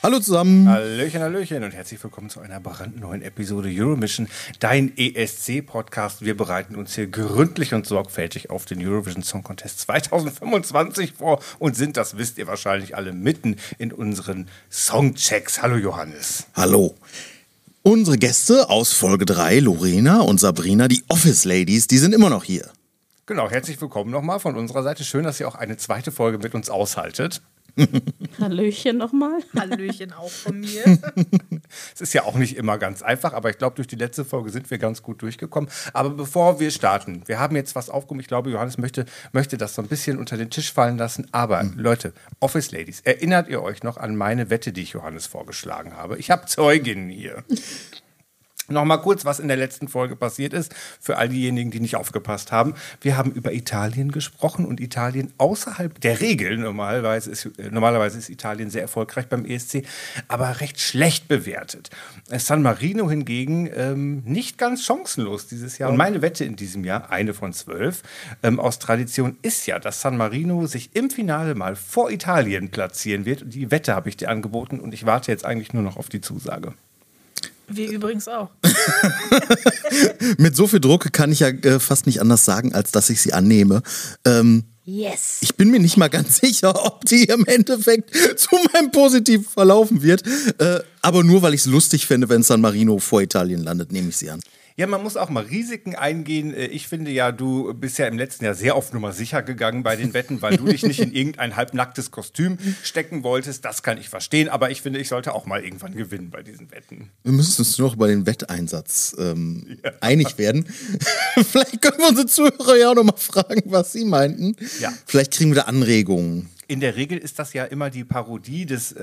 Hallo zusammen. Hallöchen, Hallöchen und herzlich willkommen zu einer brandneuen Episode Eurovision, dein ESC-Podcast. Wir bereiten uns hier gründlich und sorgfältig auf den Eurovision Song Contest 2025 vor und sind, das wisst ihr wahrscheinlich alle, mitten in unseren Songchecks. Hallo Johannes. Hallo. Unsere Gäste aus Folge 3, Lorena und Sabrina, die Office Ladies, die sind immer noch hier. Genau, herzlich willkommen nochmal von unserer Seite. Schön, dass ihr auch eine zweite Folge mit uns aushaltet. Hallöchen nochmal. Hallöchen auch von mir. Es ist ja auch nicht immer ganz einfach, aber ich glaube, durch die letzte Folge sind wir ganz gut durchgekommen. Aber bevor wir starten, wir haben jetzt was aufgehoben. Ich glaube, Johannes möchte das so ein bisschen unter den Tisch fallen lassen. Aber Leute, Office Ladies, erinnert ihr euch noch an meine Wette, die ich Johannes vorgeschlagen habe? Ich habe Zeuginnen hier. Nochmal kurz, was in der letzten Folge passiert ist, für all diejenigen, die nicht aufgepasst haben. Wir haben über Italien gesprochen und Italien außerhalb der Regeln. Normalerweise ist Italien sehr erfolgreich beim ESC, aber recht schlecht bewertet. San Marino hingegen nicht ganz chancenlos dieses Jahr. Und meine Wette in diesem Jahr, eine von 12, aus Tradition ist ja, dass San Marino sich im Finale mal vor Italien platzieren wird. Und die Wette habe ich dir angeboten und ich warte jetzt eigentlich nur noch auf die Zusage. Wir übrigens auch. Mit so viel Druck kann ich ja fast nicht anders sagen, als dass ich sie annehme. Yes. Ich bin mir nicht mal ganz sicher, ob die im Endeffekt zu meinem Positiven verlaufen wird. Aber nur, weil ich es lustig finde, wenn San Marino vor Italien landet, nehme ich sie an. Ja, man muss auch mal Risiken eingehen. Ich finde ja, du bist ja im letzten Jahr sehr auf Nummer sicher gegangen bei den Wetten, weil du dich nicht in irgendein halbnacktes Kostüm stecken wolltest. Das kann ich verstehen, aber ich finde, ich sollte auch mal irgendwann gewinnen bei diesen Wetten. Wir müssen uns nur noch über den Wetteinsatz einig werden. Vielleicht können wir unsere Zuhörer ja auch noch mal fragen, was sie meinten. Ja. Vielleicht kriegen wir da Anregungen. In der Regel ist das ja immer die Parodie des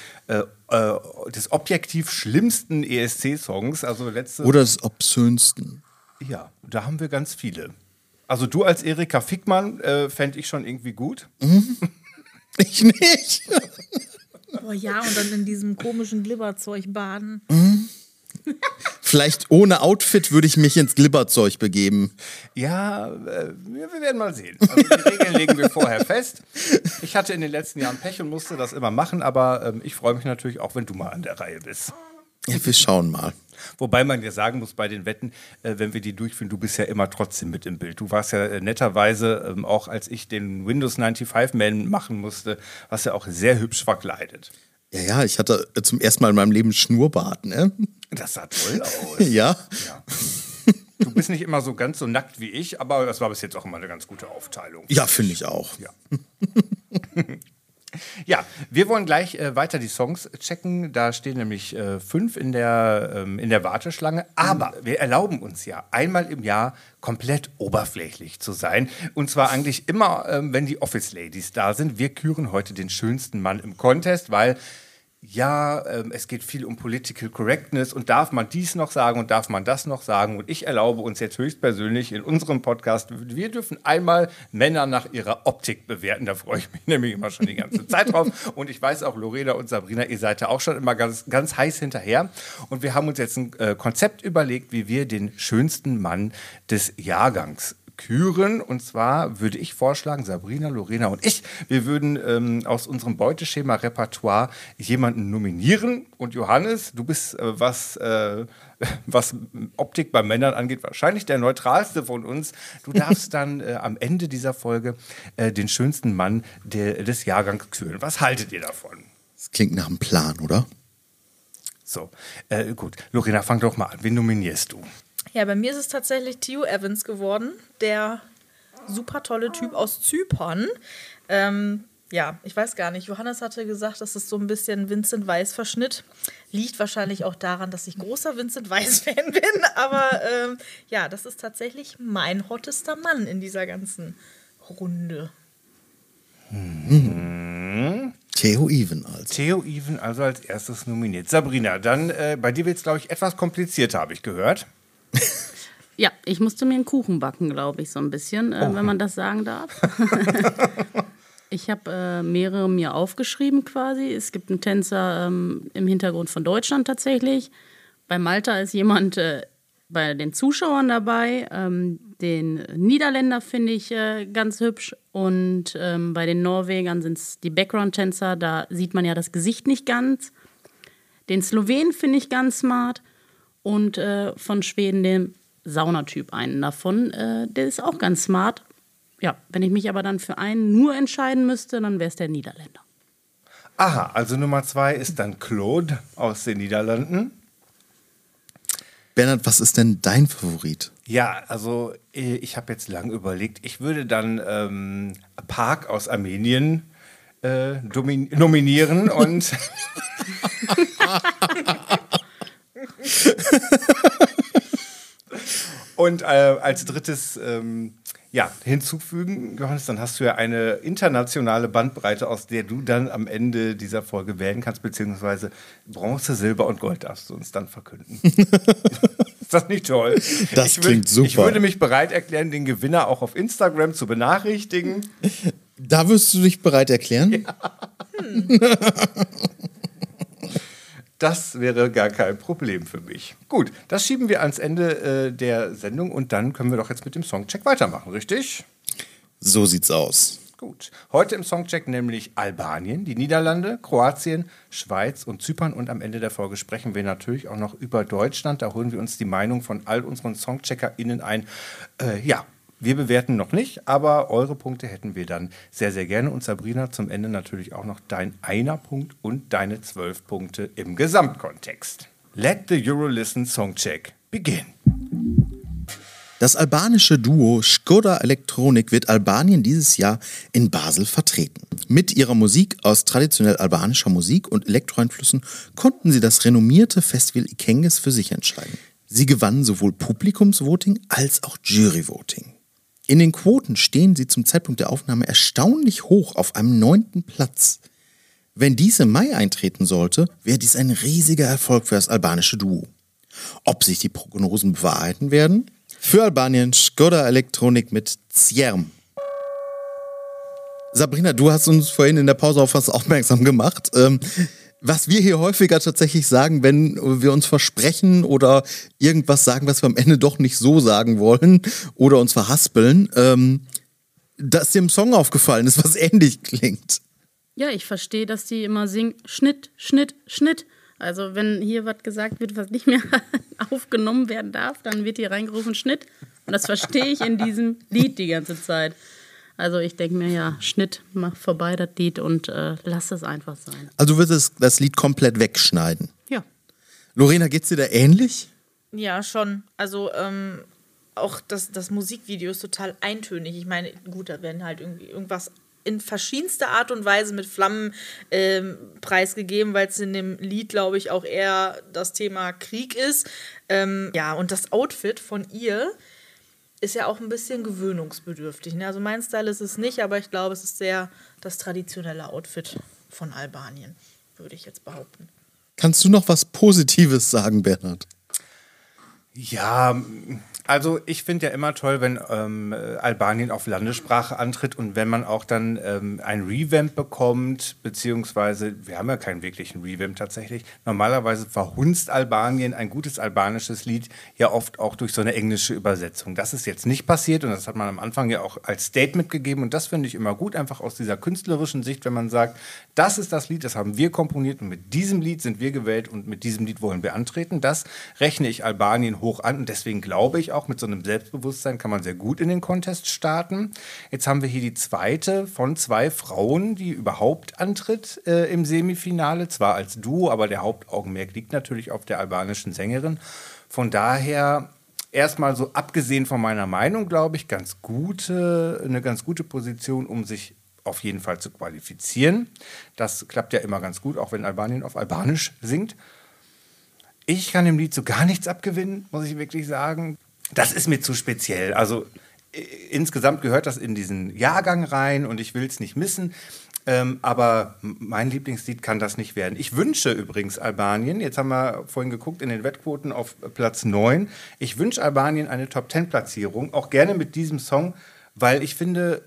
objektiv schlimmsten ESC-Songs. Also Oder des obszönsten. Ja, da haben wir ganz viele. Also du als Erika Fickmann fände ich schon irgendwie gut. Ich nicht. Oh ja, und dann in diesem komischen Glibberzeug baden. Vielleicht ohne Outfit würde ich mich ins Glibberzeug begeben. Ja, wir werden mal sehen. Also die Regeln legen wir vorher fest. Ich hatte in den letzten Jahren Pech und musste das immer machen, aber ich freue mich natürlich auch, wenn du mal an der Reihe bist. Ja, wir schauen mal. Wobei man ja sagen muss, bei den Wetten, wenn wir die durchführen, du bist ja immer trotzdem mit im Bild. Du warst ja netterweise, auch als ich den Windows 95-Man machen musste, warst ja auch sehr hübsch verkleidet. Ja, ich hatte zum ersten Mal in meinem Leben Schnurrbart, ne? Das sah toll aus. Ja. Du bist nicht immer so ganz so nackt wie ich, aber das war bis jetzt auch immer eine ganz gute Aufteilung. Ja, finde ich auch. Ja. Ja, wir wollen gleich weiter die Songs checken. Da stehen nämlich 5 in der Warteschlange. Aber wir erlauben uns ja einmal im Jahr komplett oberflächlich zu sein. Und zwar eigentlich immer, wenn die Office Ladies da sind. Wir küren heute den schönsten Mann im Contest, weil ja, es geht viel um Political Correctness und darf man dies noch sagen und darf man das noch sagen. Und ich erlaube uns jetzt höchstpersönlich in unserem Podcast, wir dürfen einmal Männer nach ihrer Optik bewerten. Da freue ich mich nämlich immer schon die ganze Zeit drauf. Und ich weiß auch, Lorena und Sabrina, ihr seid da auch schon immer ganz, ganz heiß hinterher. Und wir haben uns jetzt ein Konzept überlegt, wie wir den schönsten Mann des Jahrgangs küren. Und zwar würde ich vorschlagen, Sabrina, Lorena und ich, wir würden aus unserem Beuteschema Repertoire jemanden nominieren. Und Johannes, du bist, was Optik bei Männern angeht, wahrscheinlich der neutralste von uns. Du darfst dann am Ende dieser Folge den schönsten Mann des Jahrgangs küren. Was haltet ihr davon? Das klingt nach einem Plan, oder? So, gut. Lorena, fang doch mal an. Wen nominierst du? Ja, bei mir ist es tatsächlich Theo Evans geworden, der super tolle Typ aus Zypern. Ja, ich weiß gar nicht. Johannes hatte gesagt, das ist so ein bisschen Vincent Weiss-Verschnitt. Liegt wahrscheinlich auch daran, dass ich großer Vincent Weiss-Fan bin. Aber ja, das ist tatsächlich mein hottester Mann in dieser ganzen Runde. Theo Even also. Theo Even also als erstes nominiert. Sabrina, dann bei dir wird es, glaube ich, etwas komplizierter, habe ich gehört. Ja, ich musste mir einen Kuchen backen, glaube ich, so ein bisschen, wenn man das sagen darf. Ich habe mehrere mir aufgeschrieben quasi. Es gibt einen Tänzer im Hintergrund von Deutschland tatsächlich. Bei Malta ist jemand bei den Zuschauern dabei. Den Niederländer finde ich ganz hübsch. Und bei den Norwegern sind es die Background-Tänzer. Da sieht man ja das Gesicht nicht ganz. Den Slowenen finde ich ganz smart. Und von Schweden den Saunatyp einen davon. Der ist auch ganz smart. Ja, wenn ich mich aber dann für einen nur entscheiden müsste, dann wäre es der Niederländer. Aha, also Nummer 2 ist dann Claude aus den Niederlanden. Bernhard, was ist denn dein Favorit? Ja, also ich habe jetzt lang überlegt. Ich würde dann Park aus Armenien nominieren und und als drittes hinzufügen, Johannes, dann hast du ja eine internationale Bandbreite, aus der du dann am Ende dieser Folge wählen kannst, beziehungsweise Bronze, Silber und Gold darfst du uns dann verkünden. Ist das nicht toll? Das klingt super. Ich würde mich bereit erklären, den Gewinner auch auf Instagram zu benachrichtigen. Da wirst du dich bereit erklären? Ja. Das wäre gar kein Problem für mich. Gut, das schieben wir ans Ende der Sendung und dann können wir doch jetzt mit dem Songcheck weitermachen, richtig? So sieht's aus. Gut. Heute im Songcheck nämlich Albanien, die Niederlande, Kroatien, Schweiz und Zypern. Und am Ende der Folge sprechen wir natürlich auch noch über Deutschland. Da holen wir uns die Meinung von all unseren SongcheckerInnen ein. Wir bewerten noch nicht, aber eure Punkte hätten wir dann sehr, sehr gerne. Und Sabrina, zum Ende natürlich auch noch dein Einer-Punkt und deine 12 Punkte im Gesamtkontext. Let the Eurolisten Songcheck begin. Das albanische Duo Škoda Electronic wird Albanien dieses Jahr in Basel vertreten. Mit ihrer Musik aus traditionell albanischer Musik und Elektroeinflüssen konnten sie das renommierte Festival Ikengis für sich entscheiden. Sie gewannen sowohl Publikumsvoting als auch Juryvoting. In den Quoten stehen sie zum Zeitpunkt der Aufnahme erstaunlich hoch auf einem 9. Platz. Wenn dies im Mai eintreten sollte, wäre dies ein riesiger Erfolg für das albanische Duo. Ob sich die Prognosen bewahrheiten werden? Für Albanien Škoda Electronic mit Cierm. Sabrina, du hast uns vorhin in der Pause auf was aufmerksam gemacht. Was wir hier häufiger tatsächlich sagen, wenn wir uns versprechen oder irgendwas sagen, was wir am Ende doch nicht so sagen wollen oder uns verhaspeln, dass dir im Song aufgefallen ist, was ähnlich klingt. Ja, ich verstehe, dass die immer singen, Schnitt, Schnitt, Schnitt. Also wenn hier was gesagt wird, was nicht mehr aufgenommen werden darf, dann wird hier reingerufen, Schnitt. Und das verstehe ich in diesem Lied die ganze Zeit. Also ich denke mir, ja, Schnitt, mach vorbei das Lied und lass es einfach sein. Also du wirst das Lied komplett wegschneiden? Ja. Lorena, geht's dir da ähnlich? Ja, schon. Also auch das Musikvideo ist total eintönig. Ich meine, gut, da werden halt irgendwie irgendwas in verschiedenster Art und Weise mit Flammen preisgegeben, weil es in dem Lied, glaube ich, auch eher das Thema Krieg ist. Und das Outfit von ihr ist ja auch ein bisschen gewöhnungsbedürftig. Ne? Also mein Style ist es nicht, aber ich glaube, es ist sehr das traditionelle Outfit von Albanien, würde ich jetzt behaupten. Kannst du noch was Positives sagen, Bernhard? Ja, also ich finde ja immer toll, wenn Albanien auf Landessprache antritt und wenn man auch dann ein Revamp bekommt, beziehungsweise, wir haben ja keinen wirklichen Revamp tatsächlich. Normalerweise verhunzt Albanien ein gutes albanisches Lied ja oft auch durch so eine englische Übersetzung. Das ist jetzt nicht passiert und das hat man am Anfang ja auch als Statement gegeben und das finde ich immer gut, einfach aus dieser künstlerischen Sicht, wenn man sagt, das ist das Lied, das haben wir komponiert und mit diesem Lied sind wir gewählt und mit diesem Lied wollen wir antreten. Das rechne ich Albanien hoch an und deswegen glaube ich auch, mit so einem Selbstbewusstsein kann man sehr gut in den Contest starten. Jetzt haben wir hier die zweite von 2 Frauen, die überhaupt antritt im Semifinale, zwar als Duo, aber der Hauptaugenmerk liegt natürlich auf der albanischen Sängerin. Von daher erstmal so abgesehen von meiner Meinung, glaube ich, eine ganz gute Position, um sich auf jeden Fall zu qualifizieren. Das klappt ja immer ganz gut, auch wenn Albanien auf Albanisch singt. Ich kann dem Lied so gar nichts abgewinnen, muss ich wirklich sagen. Das ist mir zu speziell. Also insgesamt gehört das in diesen Jahrgang rein und ich will es nicht missen. Aber mein Lieblingslied kann das nicht werden. Ich wünsche übrigens Albanien, jetzt haben wir vorhin geguckt, in den Wettquoten auf Platz 9. Ich wünsche Albanien eine Top-10-Platzierung, auch gerne mit diesem Song, weil ich finde,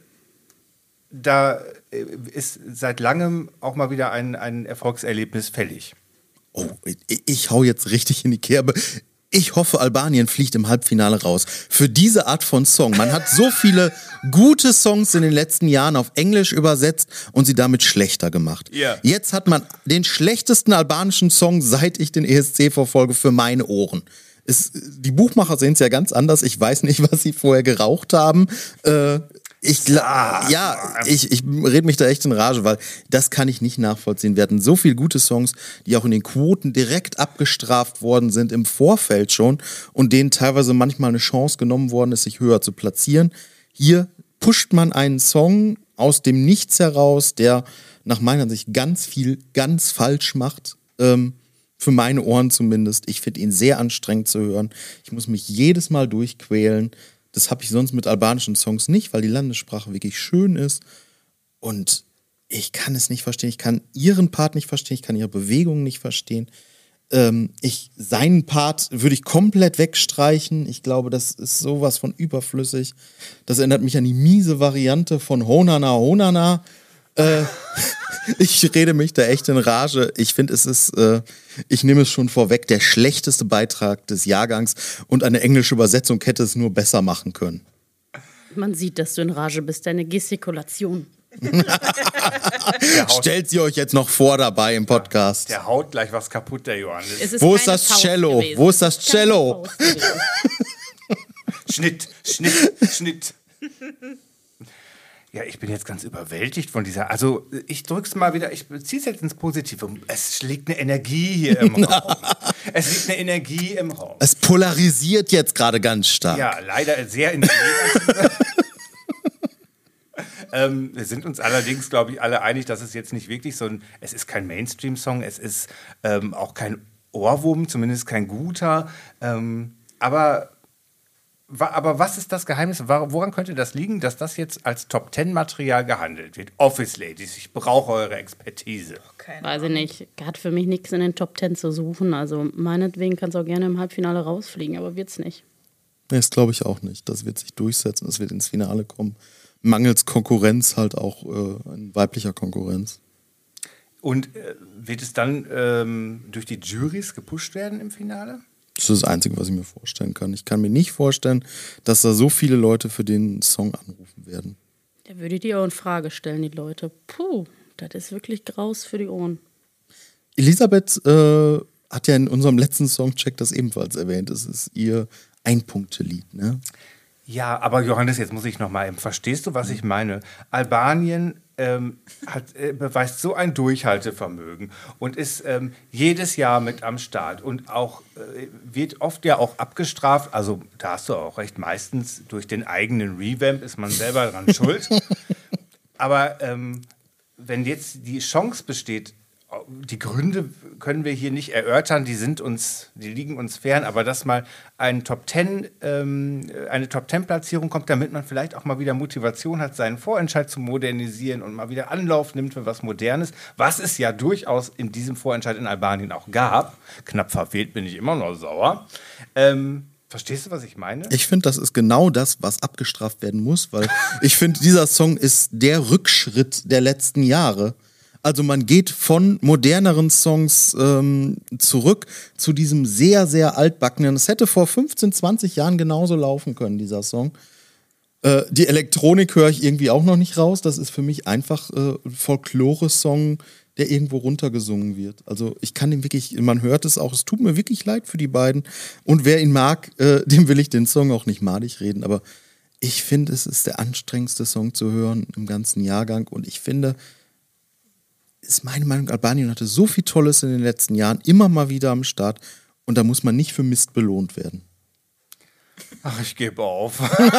da ist seit langem auch mal wieder ein Erfolgserlebnis fällig. Oh, ich hau jetzt richtig in die Kerbe. Ich hoffe, Albanien fliegt im Halbfinale raus. Für diese Art von Song. Man hat so viele gute Songs in den letzten Jahren auf Englisch übersetzt und sie damit schlechter gemacht. Ja. Jetzt hat man den schlechtesten albanischen Song, seit ich den ESC verfolge, für meine Ohren. Die Buchmacher sehen es ja ganz anders. Ich weiß nicht, was sie vorher geraucht haben. Ich rede mich da echt in Rage, weil das kann ich nicht nachvollziehen. Wir hatten so viele gute Songs, die auch in den Quoten direkt abgestraft worden sind im Vorfeld schon und denen teilweise manchmal eine Chance genommen worden ist, sich höher zu platzieren. Hier pusht man einen Song aus dem Nichts heraus, der nach meiner Sicht ganz viel ganz falsch macht. Für meine Ohren zumindest. Ich finde ihn sehr anstrengend zu hören. Ich muss mich jedes Mal durchquälen. Das habe ich sonst mit albanischen Songs nicht, weil die Landessprache wirklich schön ist. Und ich kann es nicht verstehen. Ich kann ihren Part nicht verstehen. Ich kann ihre Bewegungen nicht verstehen. Seinen Part würde ich komplett wegstreichen. Ich glaube, das ist sowas von überflüssig. Das erinnert mich an die miese Variante von Honana Honana. Ich rede mich da echt in Rage. Ich finde, ich nehme es schon vorweg, der schlechteste Beitrag des Jahrgangs und eine englische Übersetzung hätte es nur besser machen können. Man sieht, dass du in Rage bist, deine Gestikulation. Stellt sie euch jetzt noch vor dabei im Podcast. Der haut gleich was kaputt, der Johannes. Wo ist das Cello? Wo ist das Cello? Schnitt. Ja, ich bin jetzt ganz überwältigt von dieser. Also, ich drück's mal wieder, ich ziehe es jetzt ins Positive. Es liegt eine Energie hier im Raum. Es liegt eine Energie im Raum. Es polarisiert jetzt gerade ganz stark. Ja, leider sehr in wir sind uns allerdings, glaube ich, alle einig, dass es jetzt nicht wirklich es ist kein Mainstream-Song, es ist auch kein Ohrwurm, zumindest kein guter. Aber was ist das Geheimnis? Woran könnte das liegen, dass das jetzt als Top-10-Material gehandelt wird? Office Ladies, ich brauche eure Expertise. Weiß ich nicht. Hat für mich nichts in den Top 10 zu suchen. Also meinetwegen kann es auch gerne im Halbfinale rausfliegen, aber wird's nicht. Nee, das glaube ich auch nicht. Das wird sich durchsetzen, das wird ins Finale kommen. Mangels Konkurrenz halt auch in weiblicher Konkurrenz. Und wird es dann durch die Juries gepusht werden im Finale? Das ist das Einzige, was ich mir vorstellen kann. Ich kann mir nicht vorstellen, dass da so viele Leute für den Song anrufen werden. Da würde ich dir auch in Frage stellen, die Leute. Puh, das ist wirklich Graus für die Ohren. Elisabeth hat ja in unserem letzten Songcheck das ebenfalls erwähnt. Es ist ihr Ein-Punkte-Lied, ne? Ja, aber Johannes, jetzt muss ich noch mal, verstehst du, was ich meine? Albanien beweist so ein Durchhaltevermögen und ist jedes Jahr mit am Start und auch wird oft ja auch abgestraft, also da hast du auch recht, meistens durch den eigenen Revamp ist man selber dran schuld. Aber wenn jetzt die Chance besteht, die Gründe können wir hier nicht erörtern, die liegen uns fern, aber dass mal eine Top-10-Platzierung kommt, damit man vielleicht auch mal wieder Motivation hat, seinen Vorentscheid zu modernisieren und mal wieder Anlauf nimmt für was Modernes, was es ja durchaus in diesem Vorentscheid in Albanien auch gab. Knapp verfehlt, bin ich immer noch sauer. Verstehst du, was ich meine? Ich finde, das ist genau das, was abgestraft werden muss, weil ich finde, dieser Song ist der Rückschritt der letzten Jahre. Also man geht von moderneren Songs zurück zu diesem sehr, sehr altbackenen. Es hätte vor 15, 20 Jahren genauso laufen können, dieser Song. Die Elektronik höre ich irgendwie auch noch nicht raus. Das ist für mich einfach ein Folklore-Song, der irgendwo runtergesungen wird. Also ich kann den wirklich, man hört es auch, es tut mir wirklich leid für die beiden. Und wer ihn mag, dem will ich den Song auch nicht madig reden. Aber ich finde, es ist der anstrengendste Song zu hören im ganzen Jahrgang. Und ich finde, ist meine Meinung, Albanien hatte so viel Tolles in den letzten Jahren, immer mal wieder am Start und da muss man nicht für Mist belohnt werden. Ach, ich gebe auf.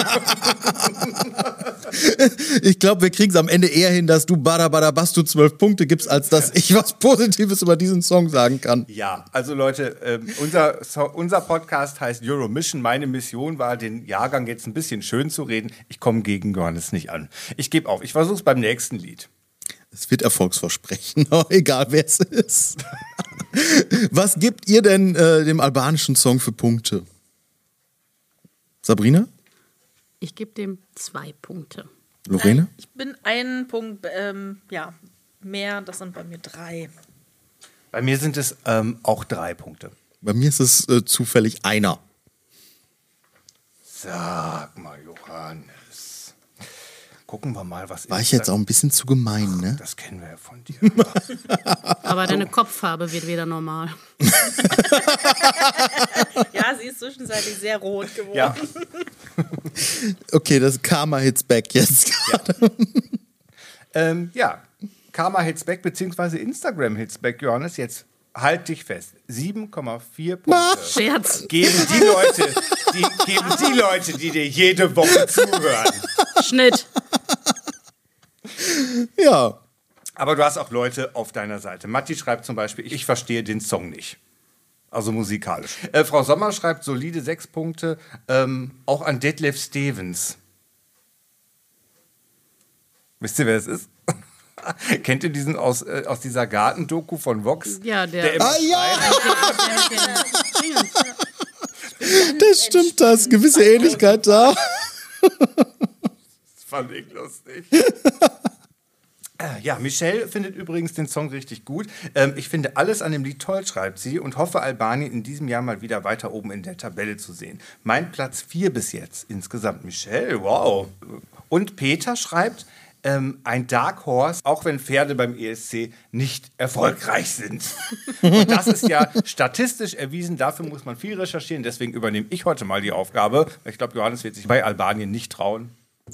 Ich glaube, wir kriegen es am Ende eher hin, dass du Bada 12 Punkte gibst, als dass ich was Positives über diesen Song sagen kann. Ja, also Leute, unser Podcast heißt Euromission. Meine Mission war, den Jahrgang jetzt ein bisschen schön zu reden. Ich komme gegen Johannes nicht an. Ich gebe auf. Ich versuche es beim nächsten Lied. Es wird Erfolgsversprechen, egal wer es ist. Was gibt ihr denn dem albanischen Song für Punkte? Sabrina? Ich gebe dem 2 Punkte. Lorena? Ich bin einen Punkt mehr, das sind bei mir 3. Bei mir sind es auch 3 Punkte. Bei mir ist es zufällig einer. Sag mal, Johannes. Gucken wir mal, was War ich jetzt auch ein bisschen zu gemein, ne? Das kennen wir ja von dir. Aber deine Kopffarbe wird wieder normal. Ja, sie ist zwischenzeitlich sehr rot geworden. Ja. Okay, das Karma hits back jetzt gerade. Ja, Karma hits back, beziehungsweise Instagram hits back, Johannes. Jetzt halt dich fest. 7,4 Punkte. Scherz. Geben die Leute, die dir jede Woche zuhören. Schnitt. Ja. Aber du hast auch Leute auf deiner Seite. Matti schreibt zum Beispiel, ich verstehe den Song nicht. Also musikalisch. Frau Sommer schreibt solide 6 Punkte, auch an Detlef Stevens. Wisst ihr, wer es ist? Kennt ihr diesen aus dieser Gartendoku von Vox? Ja, der Ah ja! Das stimmt, da ist gewisse Ähnlichkeit da. Das fand ich lustig. Ja, Michelle findet übrigens den Song richtig gut. Ich finde alles an dem Lied toll, schreibt sie, und hoffe, Albanien in diesem Jahr mal wieder weiter oben in der Tabelle zu sehen. Mein Platz 4 bis jetzt insgesamt. Michelle, wow. Und Peter schreibt, ein Dark Horse, auch wenn Pferde beim ESC nicht erfolgreich sind. Und das ist ja statistisch erwiesen, dafür muss man viel recherchieren, deswegen übernehme ich heute mal die Aufgabe. Ich glaube, Johannes wird sich bei Albanien nicht trauen.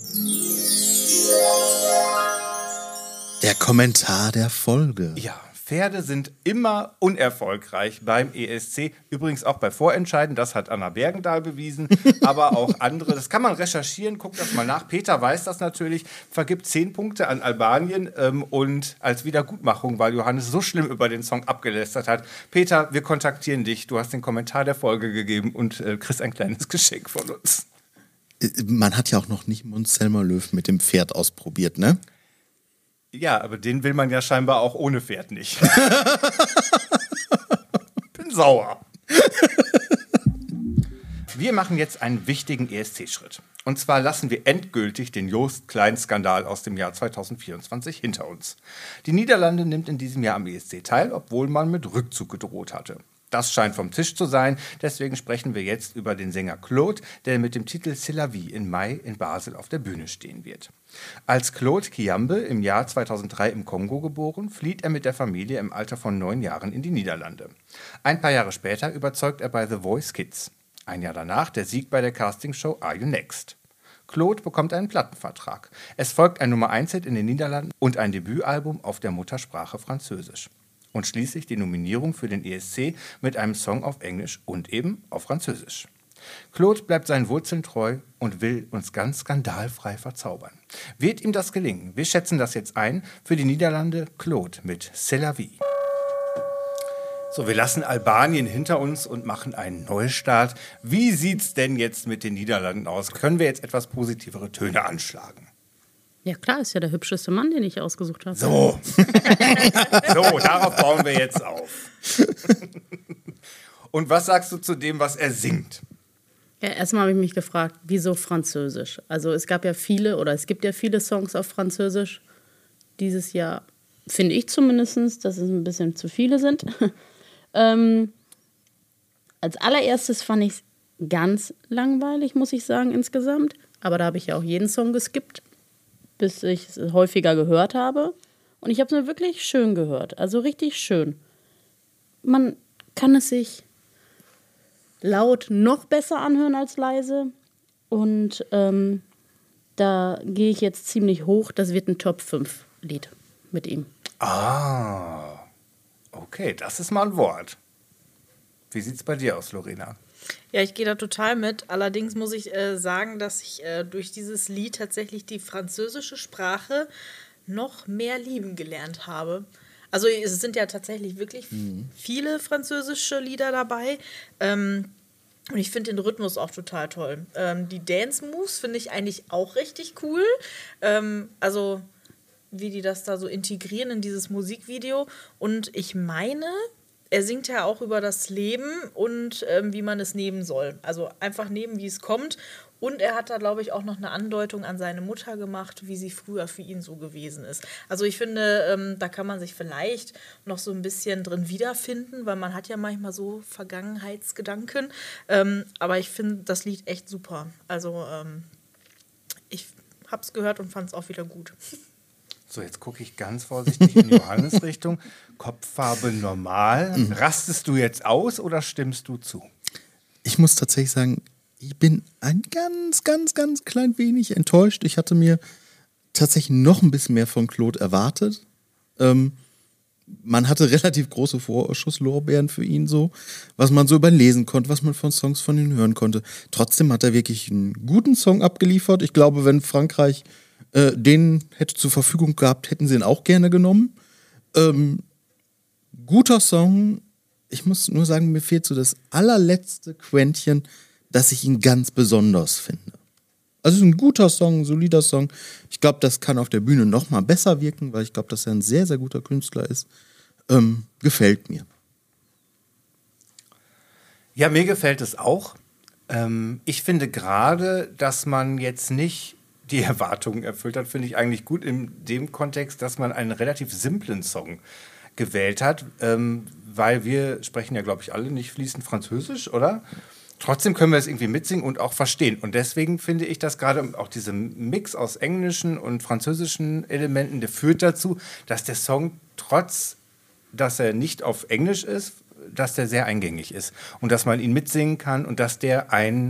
Der Kommentar der Folge. Ja, Pferde sind immer unerfolgreich beim ESC. Übrigens auch bei Vorentscheiden, das hat Anna Bergendahl bewiesen, aber auch andere. Das kann man recherchieren, guckt das mal nach. Peter weiß das natürlich, vergibt 10 Punkte an Albanien und als Wiedergutmachung, weil Johannes so schlimm über den Song abgelästert hat. Peter, wir kontaktieren dich. Du hast den Kommentar der Folge gegeben und kriegst ein kleines Geschenk von uns. Man hat ja auch noch nicht Mund-Selmer Löw mit dem Pferd ausprobiert, ne? Ja, aber den will man ja scheinbar auch ohne Pferd nicht. Bin sauer. Wir machen jetzt einen wichtigen ESC-Schritt. Und zwar lassen wir endgültig den Jost-Klein-Skandal aus dem Jahr 2024 hinter uns. Die Niederlande nimmt in diesem Jahr am ESC teil, obwohl man mit Rückzug gedroht hatte. Das scheint vom Tisch zu sein, deswegen sprechen wir jetzt über den Sänger Claude, der mit dem Titel C'est la vie im Mai in Basel auf der Bühne stehen wird. Als Claude Kiambe im Jahr 2003 im Kongo geboren, flieht er mit der Familie im Alter von 9 Jahren in die Niederlande. Ein paar Jahre später überzeugt er bei The Voice Kids. Ein Jahr danach der Sieg bei der Castingshow Are You Next? Claude bekommt einen Plattenvertrag. Es folgt ein Nummer-1-Hit in den Niederlanden und ein Debütalbum auf der Muttersprache Französisch. Und schließlich die Nominierung für den ESC mit einem Song auf Englisch und eben auf Französisch. Claude bleibt seinen Wurzeln treu und will uns ganz skandalfrei verzaubern. Wird ihm das gelingen? Wir schätzen das jetzt ein für die Niederlande. Claude mit C'est la vie. So, wir lassen Albanien hinter uns und machen einen Neustart. Wie sieht's denn jetzt mit den Niederlanden aus? Können wir jetzt etwas positivere Töne anschlagen? Ja klar, ist ja der hübscheste Mann, den ich ausgesucht habe. So. So, darauf bauen wir jetzt auf. Und was sagst du zu dem, was er singt? Ja, erstmal habe ich mich gefragt, wieso Französisch? Also es gibt ja viele Songs auf Französisch. Dieses Jahr finde ich zumindest, dass es ein bisschen zu viele sind. Als allererstes fand ich es ganz langweilig, muss ich sagen, insgesamt. Aber da habe ich ja auch jeden Song geskippt, bis ich es häufiger gehört habe. Und ich habe es mir wirklich schön gehört. Also richtig schön. Man kann es sich laut noch besser anhören als leise. Und da gehe ich jetzt ziemlich hoch. Das wird ein Top-5-Lied mit ihm. Ah, okay, das ist mal ein Wort. Wie sieht's bei dir aus, Lorena? Ja, ich gehe da total mit. Allerdings muss ich sagen, dass ich durch dieses Lied tatsächlich die französische Sprache noch mehr lieben gelernt habe. Also es sind ja tatsächlich wirklich viele französische Lieder dabei. Und ich finde den Rhythmus auch total toll. Die Dance-Moves finde ich eigentlich auch richtig cool. Also wie die das da so integrieren in dieses Musikvideo. Und ich meine, er singt ja auch über das Leben und wie man es nehmen soll. Also einfach nehmen, wie es kommt. Und er hat da, glaube ich, auch noch eine Andeutung an seine Mutter gemacht, wie sie früher für ihn so gewesen ist. Also ich finde, da kann man sich vielleicht noch so ein bisschen drin wiederfinden, weil man hat ja manchmal so Vergangenheitsgedanken. Aber ich finde das Lied echt super. Also ich habe es gehört und fand es auch wieder gut. So, jetzt gucke ich ganz vorsichtig in Johannes Richtung. Kopffarbe normal. Rastest du jetzt aus oder stimmst du zu? Ich muss tatsächlich sagen, ich bin ein ganz, ganz, ganz klein wenig enttäuscht. Ich hatte mir tatsächlich noch ein bisschen mehr von Claude erwartet. Man hatte relativ große Vorschusslorbeeren für ihn so, was man so überlesen konnte, was man von Songs von ihm hören konnte. Trotzdem hat er wirklich einen guten Song abgeliefert. Ich glaube, wenn Frankreich den hätte zur Verfügung gehabt, hätten sie ihn auch gerne genommen. Guter Song. Ich muss nur sagen, mir fehlt so das allerletzte Quäntchen, dass ich ihn ganz besonders finde. Also es ist ein guter Song, ein solider Song. Ich glaube, das kann auf der Bühne noch mal besser wirken, weil ich glaube, dass er ein sehr, sehr guter Künstler ist. Gefällt mir. Ja, mir gefällt es auch. Ich finde gerade, dass man jetzt nicht die Erwartungen erfüllt hat, finde ich eigentlich gut in dem Kontext, dass man einen relativ simplen Song gewählt hat, weil wir sprechen ja, glaube ich, alle nicht fließend Französisch, oder? Trotzdem können wir es irgendwie mitsingen und auch verstehen. Und deswegen finde ich, dass gerade auch dieser Mix aus englischen und französischen Elementen, der führt dazu, dass der Song, trotz dass er nicht auf Englisch ist, dass der sehr eingängig ist. Und dass man ihn mitsingen kann und dass der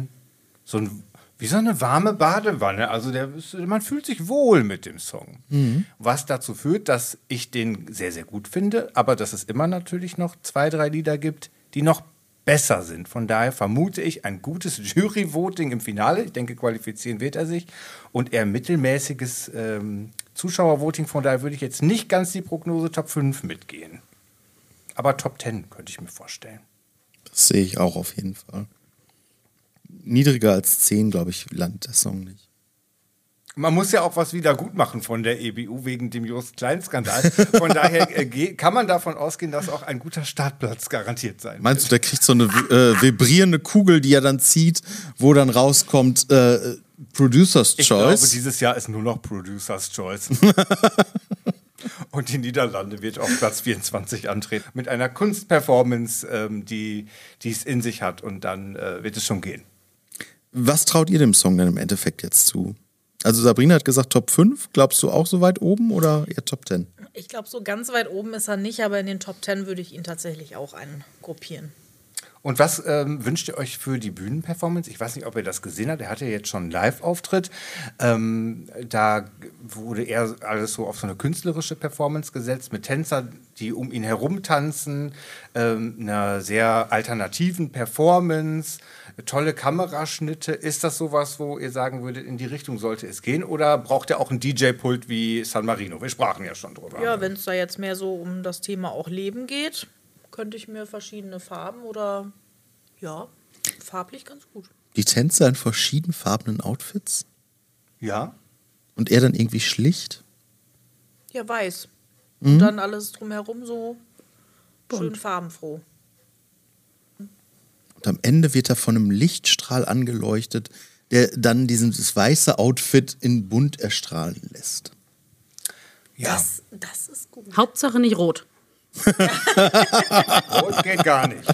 wie so eine warme Badewanne, also man fühlt sich wohl mit dem Song. Was dazu führt, dass ich den sehr, sehr gut finde, aber dass es immer natürlich noch 2, 3 Lieder gibt, die noch besser sind. Von daher vermute ich ein gutes Jury-Voting im Finale. Ich denke, qualifizieren wird er sich. Und eher mittelmäßiges Zuschauervoting. Von daher würde ich jetzt nicht ganz die Prognose Top 5 mitgehen. Aber Top 10 könnte ich mir vorstellen. Das sehe ich auch auf jeden Fall. Niedriger als 10, glaube ich, landet der Song nicht. Man muss ja auch was wieder gut machen von der EBU wegen dem Jost-Klein-Skandal. Von daher kann man davon ausgehen, dass auch ein guter Startplatz garantiert sein wird. Meinst du, der kriegt so eine vibrierende Kugel, die er dann zieht, wo dann rauskommt Producer's Choice? Ich glaube, dieses Jahr ist nur noch Producer's Choice. Und die Niederlande wird auf Platz 24 antreten. Mit einer Kunstperformance, die es in sich hat. Und dann wird es schon gehen. Was traut ihr dem Song denn im Endeffekt jetzt zu? Also Sabrina hat gesagt Top 5. Glaubst du auch so weit oben oder eher Top 10? Ich glaube, so ganz weit oben ist er nicht, aber in den Top 10 würde ich ihn tatsächlich auch eingruppieren. Und was wünscht ihr euch für die Bühnenperformance? Ich weiß nicht, ob ihr das gesehen habt. Er hatte jetzt schon einen Live-Auftritt. Da wurde eher alles so auf so eine künstlerische Performance gesetzt, mit Tänzern, die um ihn herum tanzen, einer sehr alternativen Performance, tolle Kameraschnitte. Ist das sowas, wo ihr sagen würdet, in die Richtung sollte es gehen? Oder braucht er auch ein DJ-Pult wie San Marino? Wir sprachen ja schon drüber. Ja, wenn es da jetzt mehr so um das Thema auch Leben geht, könnte ich mir verschiedene Farben oder, ja, farblich ganz gut. Die Tänzer in verschiedenfarbenen Outfits? Ja. Und er dann irgendwie schlicht? Ja, weiß. Und dann alles drumherum so schön farbenfroh. Und am Ende wird er von einem Lichtstrahl angeleuchtet, der dann dieses weiße Outfit in bunt erstrahlen lässt. Ja. Das ist gut. Hauptsache nicht rot. Rot geht gar nicht.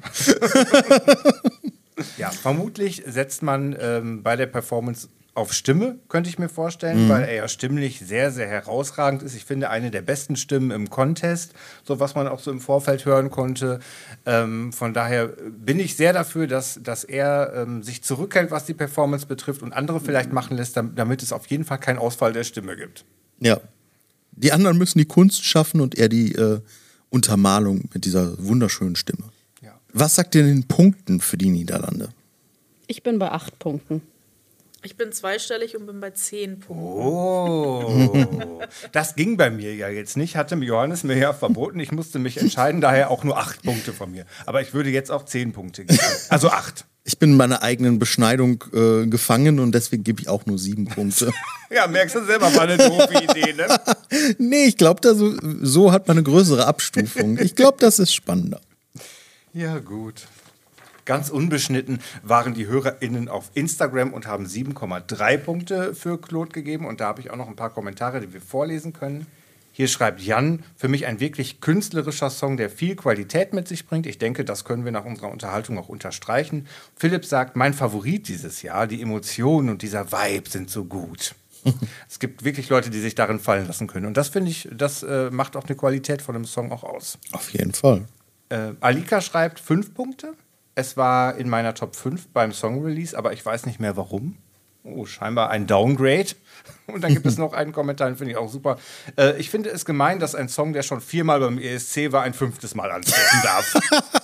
Ja, vermutlich setzt man bei der Performance auf Stimme, könnte ich mir vorstellen, weil er ja stimmlich sehr, sehr herausragend ist. Ich finde, eine der besten Stimmen im Contest, so was man auch so im Vorfeld hören konnte. Von daher bin ich sehr dafür, dass er sich zurückhält, was die Performance betrifft und andere vielleicht machen lässt, damit es auf jeden Fall keinen Ausfall der Stimme gibt. Ja. Die anderen müssen die Kunst schaffen und er die Untermalung mit dieser wunderschönen Stimme. Ja. Was sagt ihr in den Punkten für die Niederlande? Ich bin bei 8 Punkten. Ich bin zweistellig und bin bei 10 Punkten. Oh, das ging bei mir ja jetzt nicht. Hatte Johannes mir ja verboten. Ich musste mich entscheiden, daher auch nur 8 Punkte von mir. Aber ich würde jetzt auch 10 Punkte geben. Also 8. Ich bin in meiner eigenen Beschneidung gefangen und deswegen gebe ich auch nur 7 Punkte. Ja, merkst du selber, war eine doofe Idee, ne? Nee, ich glaube, so hat man eine größere Abstufung. Ich glaube, das ist spannender. Ja, gut. Ganz unbeschnitten waren die HörerInnen auf Instagram und haben 7,3 Punkte für Claude gegeben. Und da habe ich auch noch ein paar Kommentare, die wir vorlesen können. Hier schreibt Jan, für mich ein wirklich künstlerischer Song, der viel Qualität mit sich bringt. Ich denke, das können wir nach unserer Unterhaltung auch unterstreichen. Philipp sagt, mein Favorit dieses Jahr, die Emotionen und dieser Vibe sind so gut. Es gibt wirklich Leute, die sich darin fallen lassen können. Und das finde ich, das macht auch eine Qualität von dem Song auch aus. Auf jeden Fall. Alika schreibt 5 Punkte. Es war in meiner Top 5 beim Song-Release, aber ich weiß nicht mehr warum. Oh, scheinbar ein Downgrade. Und dann gibt es noch einen Kommentar, den finde ich auch super. Ich finde es gemein, dass ein Song, der schon 4-mal beim ESC war, ein 5. Mal antreten darf.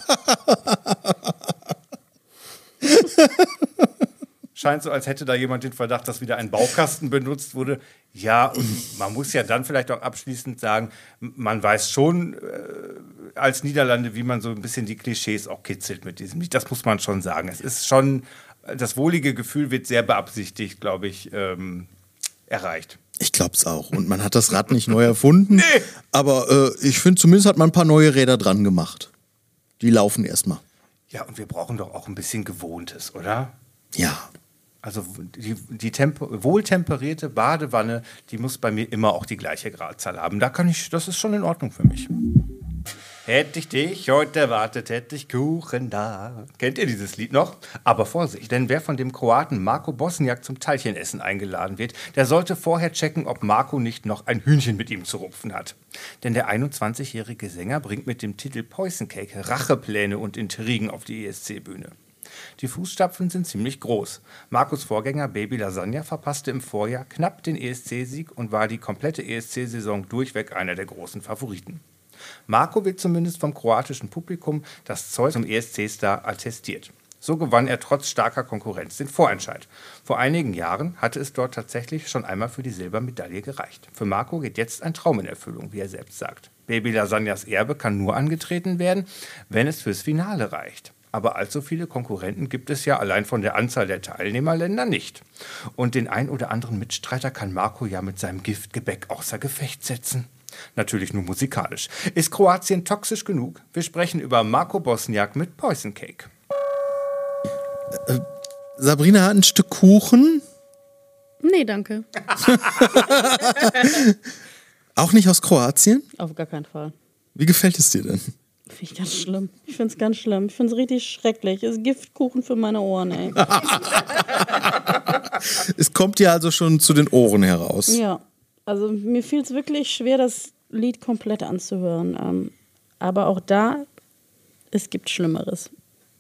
Scheint so, als hätte da jemand den Verdacht, dass wieder ein Baukasten benutzt wurde. Ja, und man muss ja dann vielleicht auch abschließend sagen, man weiß schon als Niederlande, wie man so ein bisschen die Klischees auch kitzelt mit diesem Lied. Das muss man schon sagen. Es ist schon, das wohlige Gefühl wird sehr beabsichtigt, glaube ich, erreicht. Ich glaube es auch. Und man hat das Rad nicht neu erfunden. Nee. Aber ich finde, zumindest hat man ein paar neue Räder dran gemacht. Die laufen erstmal. Ja, und wir brauchen doch auch ein bisschen Gewohntes, oder? Ja. Also die wohltemperierte Badewanne, die muss bei mir immer auch die gleiche Gradzahl haben. Das ist schon in Ordnung für mich. Hätte ich dich heute erwartet, hätte ich Kuchen da. Kennt ihr dieses Lied noch? Aber Vorsicht, denn wer von dem Kroaten Marko Bosniak zum Teilchenessen eingeladen wird, der sollte vorher checken, ob Marko nicht noch ein Hühnchen mit ihm zu rupfen hat. Denn der 21-jährige Sänger bringt mit dem Titel Poison Cake Rachepläne und Intrigen auf die ESC-Bühne. Die Fußstapfen sind ziemlich groß. Markus Vorgänger Baby Lasagna verpasste im Vorjahr knapp den ESC-Sieg und war die komplette ESC-Saison durchweg einer der großen Favoriten. Marko wird zumindest vom kroatischen Publikum das Zeug zum ESC-Star attestiert. So gewann er trotz starker Konkurrenz den Vorentscheid. Vor einigen Jahren hatte es dort tatsächlich schon einmal für die Silbermedaille gereicht. Für Marko geht jetzt ein Traum in Erfüllung, wie er selbst sagt. Baby Lasagnas Erbe kann nur angetreten werden, wenn es fürs Finale reicht. Aber allzu viele Konkurrenten gibt es ja allein von der Anzahl der Teilnehmerländer nicht. Und den ein oder anderen Mitstreiter kann Marko ja mit seinem Giftgebäck außer Gefecht setzen. Natürlich nur musikalisch. Ist Kroatien toxisch genug? Wir sprechen über Marko Bosniak mit Poison Cake. Sabrina hat ein Stück Kuchen. Nee, danke. Auch nicht aus Kroatien? Auf gar keinen Fall. Wie gefällt es dir denn? Finde ich ganz schlimm. Ich finde es ganz schlimm. Ich finde es richtig schrecklich. Es ist Giftkuchen für meine Ohren, ey. Es kommt dir also schon zu den Ohren heraus. Ja, also mir fiel es wirklich schwer, das Lied komplett anzuhören. Aber auch da, es gibt Schlimmeres.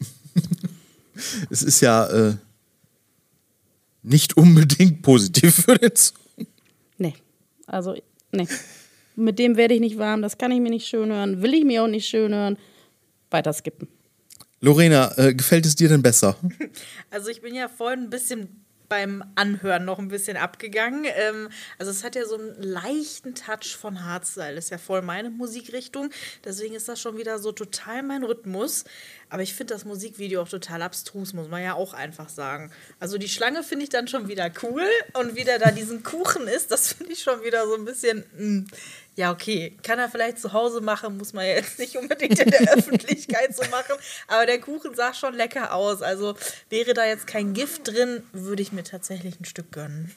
Es ist ja nicht unbedingt positiv für den Song. Nee, also, nee. Mit dem werde ich nicht warm, das kann ich mir nicht schön hören, will ich mir auch nicht schön hören. Weiter skippen. Lorena, gefällt es dir denn besser? Also ich bin ja vorhin ein bisschen beim Anhören noch ein bisschen abgegangen. Also es hat ja so einen leichten Touch von Hardstyle. Das ist ja voll meine Musikrichtung. Deswegen ist das schon wieder so total mein Rhythmus. Aber ich finde das Musikvideo auch total abstrus, muss man ja auch einfach sagen. Also die Schlange finde ich dann schon wieder cool. Und wie der da diesen Kuchen isst, das finde ich schon wieder so ein bisschen... Ja, okay, kann er vielleicht zu Hause machen, muss man ja jetzt nicht unbedingt in der Öffentlichkeit so machen. Aber der Kuchen sah schon lecker aus. Also wäre da jetzt kein Gift drin, würde ich mir tatsächlich ein Stück gönnen.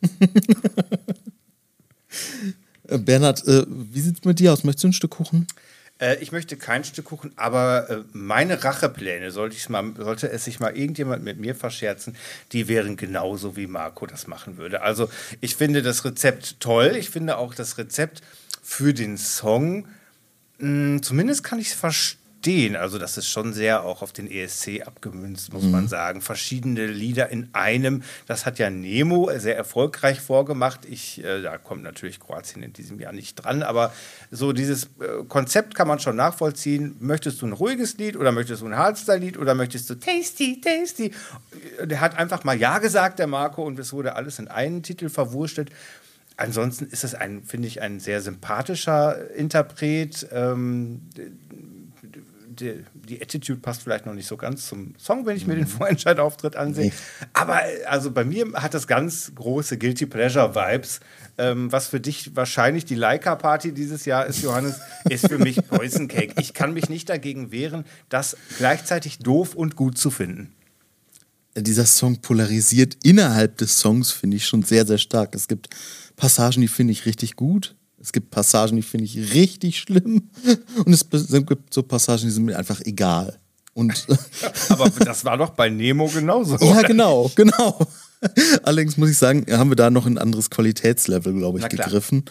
Bernhard, wie sieht es mit dir aus? Möchtest du ein Stück Kuchen? Ich möchte kein Stück Kuchen, aber meine Rachepläne, sollte es sich mal irgendjemand mit mir verscherzen, die wären genauso, wie Marko das machen würde. Also ich finde das Rezept toll. Ich finde auch das Rezept für den Song, zumindest kann ich es verstehen. Also das ist schon sehr auch auf den ESC abgemünzt, muss man sagen. Verschiedene Lieder in einem. Das hat ja Nemo sehr erfolgreich vorgemacht. Da kommt natürlich Kroatien in diesem Jahr nicht dran, aber so dieses Konzept kann man schon nachvollziehen. Möchtest du ein ruhiges Lied oder möchtest du ein Hardstyle-Lied oder möchtest du tasty, tasty? Der hat einfach mal Ja gesagt, der Marko, und es wurde alles in einen Titel verwurschtelt. Ansonsten ist es finde ich, ein sehr sympathischer Interpret, die Attitude passt vielleicht noch nicht so ganz zum Song, wenn ich mir den Vorentscheidauftritt ansehe. Nee. Aber also bei mir hat das ganz große Guilty Pleasure Vibes. Was für dich wahrscheinlich die Leica-Party dieses Jahr ist, Johannes, ist für mich Poison Cake. Ich kann mich nicht dagegen wehren, das gleichzeitig doof und gut zu finden. Dieser Song polarisiert innerhalb des Songs, finde ich, schon sehr, sehr stark. Es gibt Passagen, die finde ich richtig gut. Es gibt Passagen, die finde ich richtig schlimm. Und es gibt so Passagen, die sind mir einfach egal. Und aber das war doch bei Nemo genauso. Ja, genau. Allerdings muss ich sagen, haben wir da noch ein anderes Qualitätslevel, glaube ich, gegriffen.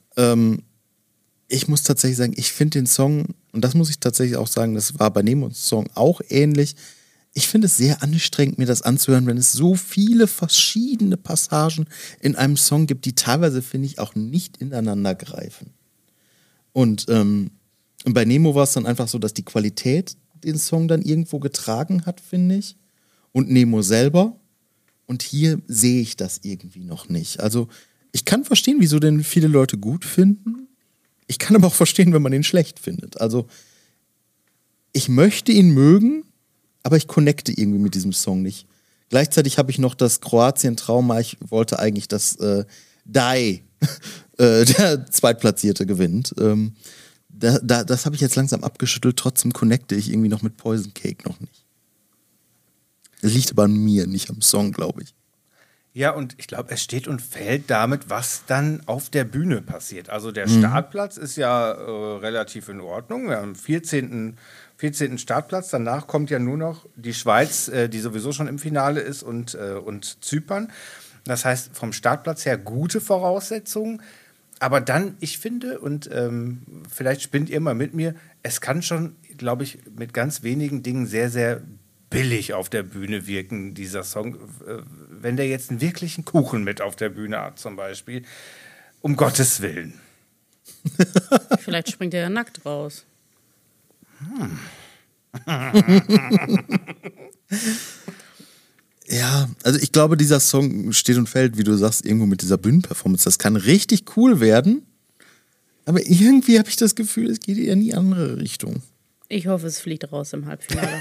Ich muss tatsächlich sagen, ich finde den Song, und das muss ich tatsächlich auch sagen, das war bei Nemos Song auch ähnlich. Ich finde es sehr anstrengend, mir das anzuhören, wenn es so viele verschiedene Passagen in einem Song gibt, die teilweise, finde ich, auch nicht ineinander greifen. Und bei Nemo war es dann einfach so, dass die Qualität den Song dann irgendwo getragen hat, finde ich. Und Nemo selber. Und hier sehe ich das irgendwie noch nicht. Also ich kann verstehen, wieso den viele Leute gut finden. Ich kann aber auch verstehen, wenn man ihn schlecht findet. Also ich möchte ihn mögen, aber ich connecte irgendwie mit diesem Song nicht. Gleichzeitig habe ich noch das Kroatien-Trauma. Ich wollte eigentlich, dass Dai, der Zweitplatzierte, gewinnt. Das habe ich jetzt langsam abgeschüttelt. Trotzdem connecte ich irgendwie noch mit Poison Cake noch nicht. Das liegt aber an mir, nicht am Song, glaube ich. Ja, und ich glaube, es steht und fällt damit, was dann auf der Bühne passiert. Also der Startplatz ist ja relativ in Ordnung. Wir haben 14. Startplatz. Danach kommt ja nur noch die Schweiz, die sowieso schon im Finale ist, und Zypern. Das heißt, vom Startplatz her gute Voraussetzungen. Aber dann, ich finde, und vielleicht spinnt ihr mal mit mir, es kann schon, glaube ich, mit ganz wenigen Dingen sehr, sehr billig auf der Bühne wirken, dieser Song. Wenn der jetzt einen wirklichen Kuchen mit auf der Bühne hat, zum Beispiel, um Gottes Willen. Vielleicht springt er ja nackt raus. Ja, also ich glaube, dieser Song steht und fällt, wie du sagst, irgendwo mit dieser Bühnenperformance. Das kann richtig cool werden, aber irgendwie habe ich das Gefühl, es geht eher in die andere Richtung. Ich hoffe, es fliegt raus im Halbfinale.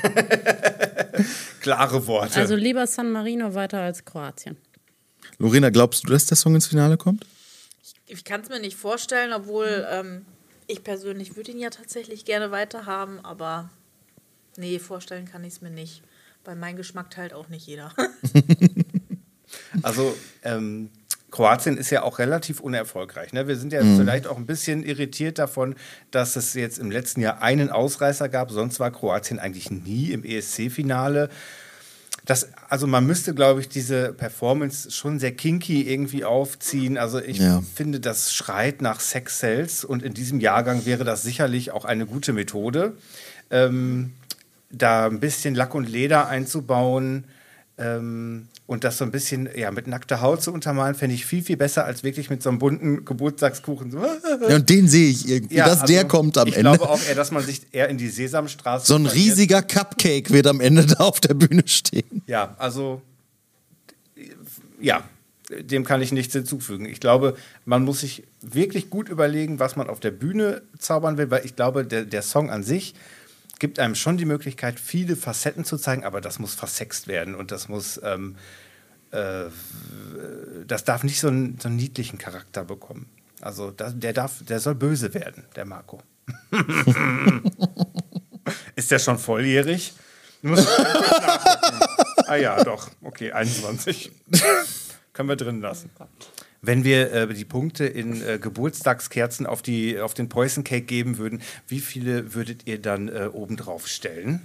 Klare Worte. Also lieber San Marino weiter als Kroatien. Lorena, glaubst du, dass der Song ins Finale kommt? Ich kann es mir nicht vorstellen, obwohl ich persönlich würde ihn ja tatsächlich gerne weiterhaben, aber nee, vorstellen kann ich es mir nicht. Bei meinem Geschmack teilt auch nicht jeder. Also Kroatien ist ja auch relativ unerfolgreich. Ne? Wir sind ja vielleicht auch ein bisschen irritiert davon, dass es jetzt im letzten Jahr einen Ausreißer gab. Sonst war Kroatien eigentlich nie im ESC-Finale. Also man müsste, glaube ich, diese Performance schon sehr kinky irgendwie aufziehen. Also ich finde, das schreit nach Sex Cells, und in diesem Jahrgang wäre das sicherlich auch eine gute Methode, da ein bisschen Lack und Leder einzubauen und das so ein bisschen mit nackter Haut zu untermalen, fände ich viel, viel besser als wirklich mit so einem bunten Geburtstagskuchen. Ja, und den sehe ich irgendwie, der kommt am Ende. Ich glaube auch eher, dass man sich eher in die Sesamstraße... So ein riesiger Cupcake wird am Ende da auf der Bühne stehen. Ja, also... Ja, dem kann ich nichts hinzufügen. Ich glaube, man muss sich wirklich gut überlegen, was man auf der Bühne zaubern will, weil ich glaube, der Song an sich gibt einem schon die Möglichkeit, viele Facetten zu zeigen, aber das muss versext werden und das muss, das darf nicht so einen niedlichen Charakter bekommen. Also der soll böse werden, der Marco. Ist der schon volljährig? Muss ah ja, doch. Okay, 21. Können wir drin lassen. Wenn wir die Punkte in Geburtstagskerzen auf den Poison Cake geben würden, wie viele würdet ihr dann obendrauf stellen?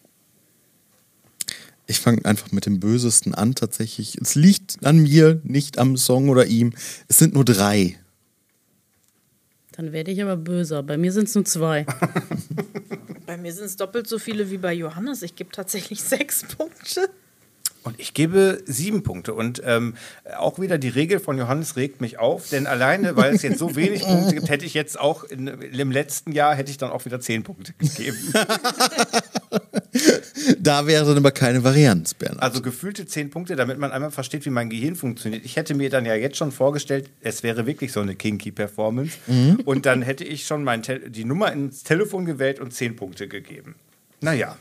Ich fange einfach mit dem Bösesten an, tatsächlich. Es liegt an mir, nicht am Song oder ihm. Es sind nur 3. Dann werde ich aber böser. Bei mir sind es nur 2. Bei mir sind es doppelt so viele wie bei Johannes. Ich gebe tatsächlich 6 Punkte. Und ich gebe 7 Punkte. Und auch wieder die Regel von Johannes regt mich auf, denn alleine, weil es jetzt so wenig Punkte gibt, hätte ich jetzt auch im letzten Jahr hätte ich dann auch wieder 10 Punkte gegeben. Da wäre dann aber keine Varianz, Bernhard. Also gefühlte 10 Punkte, damit man einmal versteht, wie mein Gehirn funktioniert. Ich hätte mir dann ja jetzt schon vorgestellt, es wäre wirklich so eine Kinky-Performance. Und dann hätte ich schon die Nummer ins Telefon gewählt und 10 Punkte gegeben. Naja.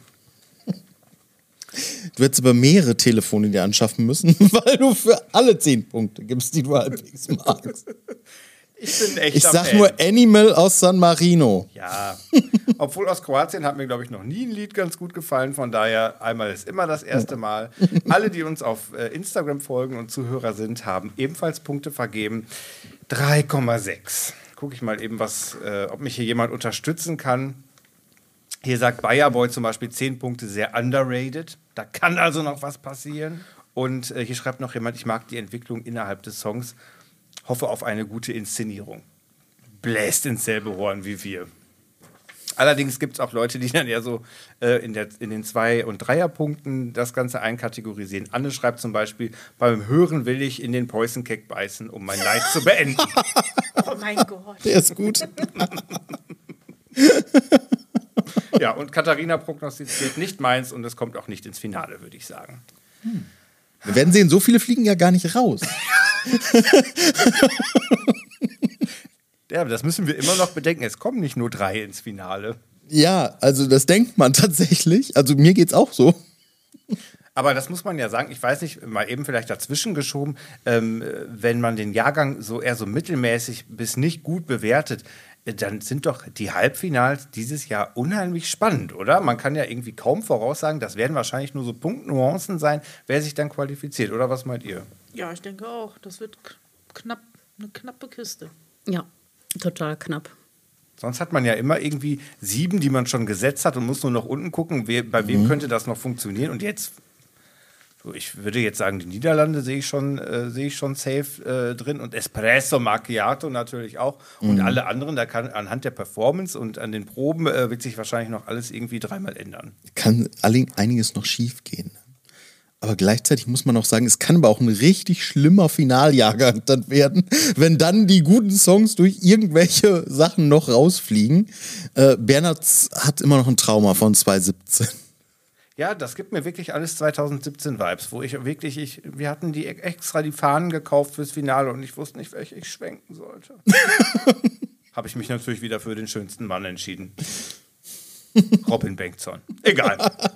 Du hättest aber mehrere Telefone dir anschaffen müssen, weil du für alle 10 Punkte gibst, die du halbwegs magst. Ich bin echt. Ich sag nur Animal aus San Marino. Ja, obwohl aus Kroatien hat mir, glaube ich, noch nie ein Lied ganz gut gefallen. Von daher, einmal ist immer das erste Mal. Alle, die uns auf Instagram folgen und Zuhörer sind, haben ebenfalls Punkte vergeben. 3,6. Gucke ich mal eben, ob mich hier jemand unterstützen kann. Hier sagt Bayer Boy zum Beispiel 10 Punkte, sehr underrated. Da kann also noch was passieren. Und hier schreibt noch jemand, ich mag die Entwicklung innerhalb des Songs. Hoffe auf eine gute Inszenierung. Bläst ins selbe Horn wie wir. Allerdings gibt es auch Leute, die dann ja so in den 2- und 3er-Punkten das Ganze einkategorisieren. Anne schreibt zum Beispiel, beim Hören will ich in den Preußenkeck beißen, um mein Leid zu beenden. Oh mein Gott. Der ist gut. Ja, und Katharina prognostiziert nicht meins und es kommt auch nicht ins Finale, würde ich sagen. Wir werden sehen, so viele fliegen ja gar nicht raus. Ja, aber das müssen wir immer noch bedenken. Es kommen nicht nur 3 ins Finale. Ja, also das denkt man tatsächlich. Also mir geht's auch so. Aber das muss man ja sagen, ich weiß nicht, mal eben vielleicht dazwischen geschoben, wenn man den Jahrgang so eher so mittelmäßig bis nicht gut bewertet, dann sind doch die Halbfinals dieses Jahr unheimlich spannend, oder? Man kann ja irgendwie kaum voraussagen, das werden wahrscheinlich nur so Punktnuancen sein, wer sich dann qualifiziert, oder was meint ihr? Ja, ich denke auch. Das wird eine knappe Kiste. Ja, total knapp. Sonst hat man ja immer irgendwie 7, die man schon gesetzt hat und muss nur noch unten gucken, bei wem könnte das noch funktionieren. Und jetzt, ich würde jetzt sagen, die Niederlande sehe ich schon safe drin und Espresso Macchiato natürlich auch. Und alle anderen, da kann anhand der Performance und an den Proben wird sich wahrscheinlich noch alles irgendwie 3-mal ändern. Kann einiges noch schief gehen. Aber gleichzeitig muss man auch sagen, es kann aber auch ein richtig schlimmer Finaljahrgang dann werden, wenn dann die guten Songs durch irgendwelche Sachen noch rausfliegen. Bernhard hat immer noch ein Trauma von 2017. Ja, das gibt mir wirklich alles 2017-Vibes, wo wir hatten extra die Fahnen gekauft fürs Finale und ich wusste nicht, welche ich schwenken sollte. Habe ich mich natürlich wieder für den schönsten Mann entschieden. Robin Bengtson. Egal.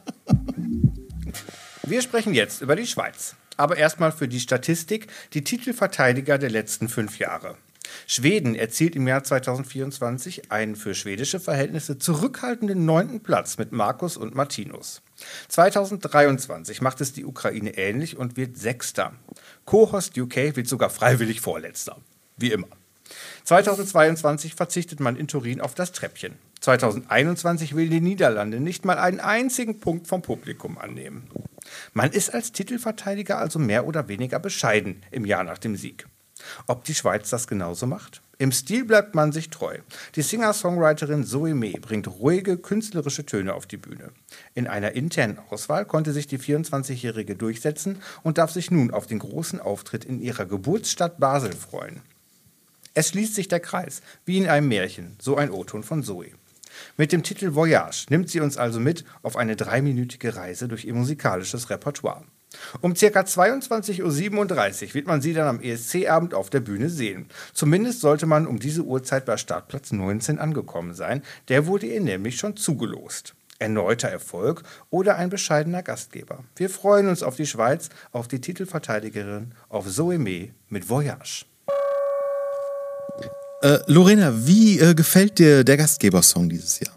Wir sprechen jetzt über die Schweiz. Aber erstmal für die Statistik, die Titelverteidiger der letzten 5 Jahre. Schweden erzielt im Jahr 2024 einen für schwedische Verhältnisse zurückhaltenden 9. Platz mit Markus und Martinus. 2023 macht es die Ukraine ähnlich und wird 6. Co-Host UK wird sogar freiwillig Vorletzter. Wie immer. 2022 verzichtet man in Turin auf das Treppchen. 2021 will die Niederlande nicht mal einen einzigen Punkt vom Publikum annehmen. Man ist als Titelverteidiger also mehr oder weniger bescheiden im Jahr nach dem Sieg. Ob die Schweiz das genauso macht? Im Stil bleibt man sich treu. Die Singer-Songwriterin Zoe May bringt ruhige, künstlerische Töne auf die Bühne. In einer internen Auswahl konnte sich die 24-Jährige durchsetzen und darf sich nun auf den großen Auftritt in ihrer Geburtsstadt Basel freuen. Es schließt sich der Kreis, wie in einem Märchen, so ein O-Ton von Zoe. Mit dem Titel Voyage nimmt sie uns also mit auf eine 3-minütige Reise durch ihr musikalisches Repertoire. Um ca. 22:37 Uhr wird man sie dann am ESC-Abend auf der Bühne sehen. Zumindest sollte man um diese Uhrzeit bei Startplatz 19 angekommen sein. Der wurde ihr nämlich schon zugelost. Erneuter Erfolg oder ein bescheidener Gastgeber. Wir freuen uns auf die Schweiz, auf die Titelverteidigerin, auf Zoe May mit Voyage. Lorena, wie gefällt dir der Gastgebersong dieses Jahr?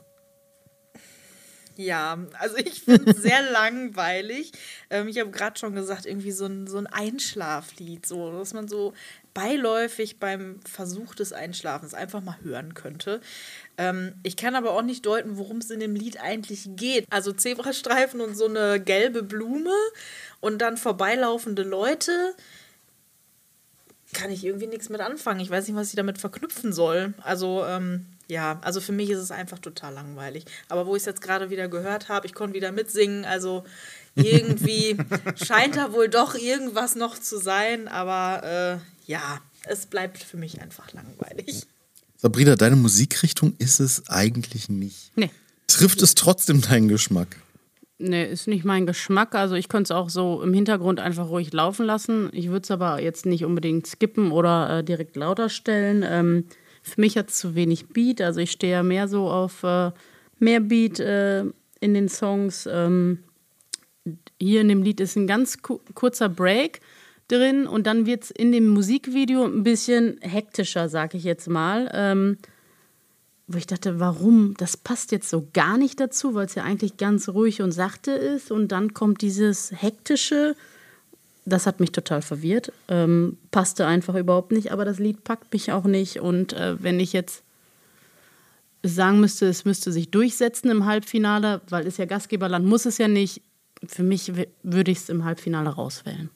Ja, also ich finde es sehr langweilig. Ich habe gerade schon gesagt, irgendwie so ein Einschlaflied, so, dass man so beiläufig beim Versuch des Einschlafens einfach mal hören könnte. Ich kann aber auch nicht deuten, worum es in dem Lied eigentlich geht. Also Zebrastreifen und so eine gelbe Blume und dann vorbeilaufende Leute. Kann ich irgendwie nichts mit anfangen. Ich weiß nicht, was ich damit verknüpfen soll. Also, also für mich ist es einfach total langweilig. Aber wo ich es jetzt gerade wieder gehört habe, ich konnte wieder mitsingen, also irgendwie scheint da wohl doch irgendwas noch zu sein, aber es bleibt für mich einfach langweilig. Sabrina, deine Musikrichtung ist es eigentlich nicht. Nee. Trifft es trotzdem deinen Geschmack? Nee, ist nicht mein Geschmack. Also ich könnte es auch so im Hintergrund einfach ruhig laufen lassen. Ich würde es aber jetzt nicht unbedingt skippen oder direkt lauter stellen. Für mich hat es zu wenig Beat. Also ich stehe ja mehr so auf mehr Beat in den Songs. Hier in dem Lied ist ein ganz kurzer Break drin und dann wird es in dem Musikvideo ein bisschen hektischer, sag ich jetzt mal. Wo ich dachte, warum? Das passt jetzt so gar nicht dazu, weil es ja eigentlich ganz ruhig und sachte ist. Und dann kommt dieses Hektische. Das hat mich total verwirrt. Passte einfach überhaupt nicht, aber das Lied packt mich auch nicht. Und wenn ich jetzt sagen müsste, es müsste sich durchsetzen im Halbfinale, weil es ja Gastgeberland, muss es ja nicht. Für mich würde ich es im Halbfinale rauswählen.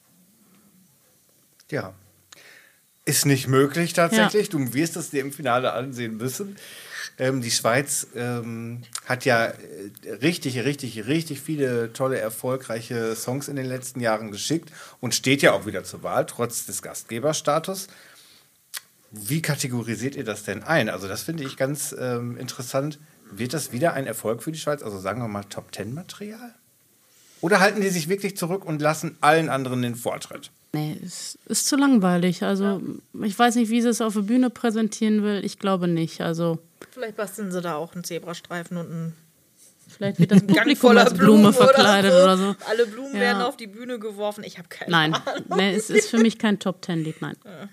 Ja. Ist nicht möglich tatsächlich. Ja. Du wirst es dir im Finale ansehen müssen. Die Schweiz hat ja richtig viele tolle, erfolgreiche Songs in den letzten Jahren geschickt und steht ja auch wieder zur Wahl, trotz des Gastgeberstatus. Wie kategorisiert ihr das denn ein? Also das finde ich ganz interessant. Wird das wieder ein Erfolg für die Schweiz? Also sagen wir mal Top-10-Material? Oder halten die sich wirklich zurück und lassen allen anderen den Vortritt? Nee, es ist zu langweilig. Also, ich weiß nicht, wie sie es auf der Bühne präsentieren will. Ich glaube nicht. Also, vielleicht basteln sie da auch einen Zebrastreifen und einen. Vielleicht wird das Publikum als Blume verkleidet oder so. Alle Blumen werden auf die Bühne geworfen. Ich habe keine Ahnung. Nein, es ist für mich kein Top-10-Lied, nein. Ja.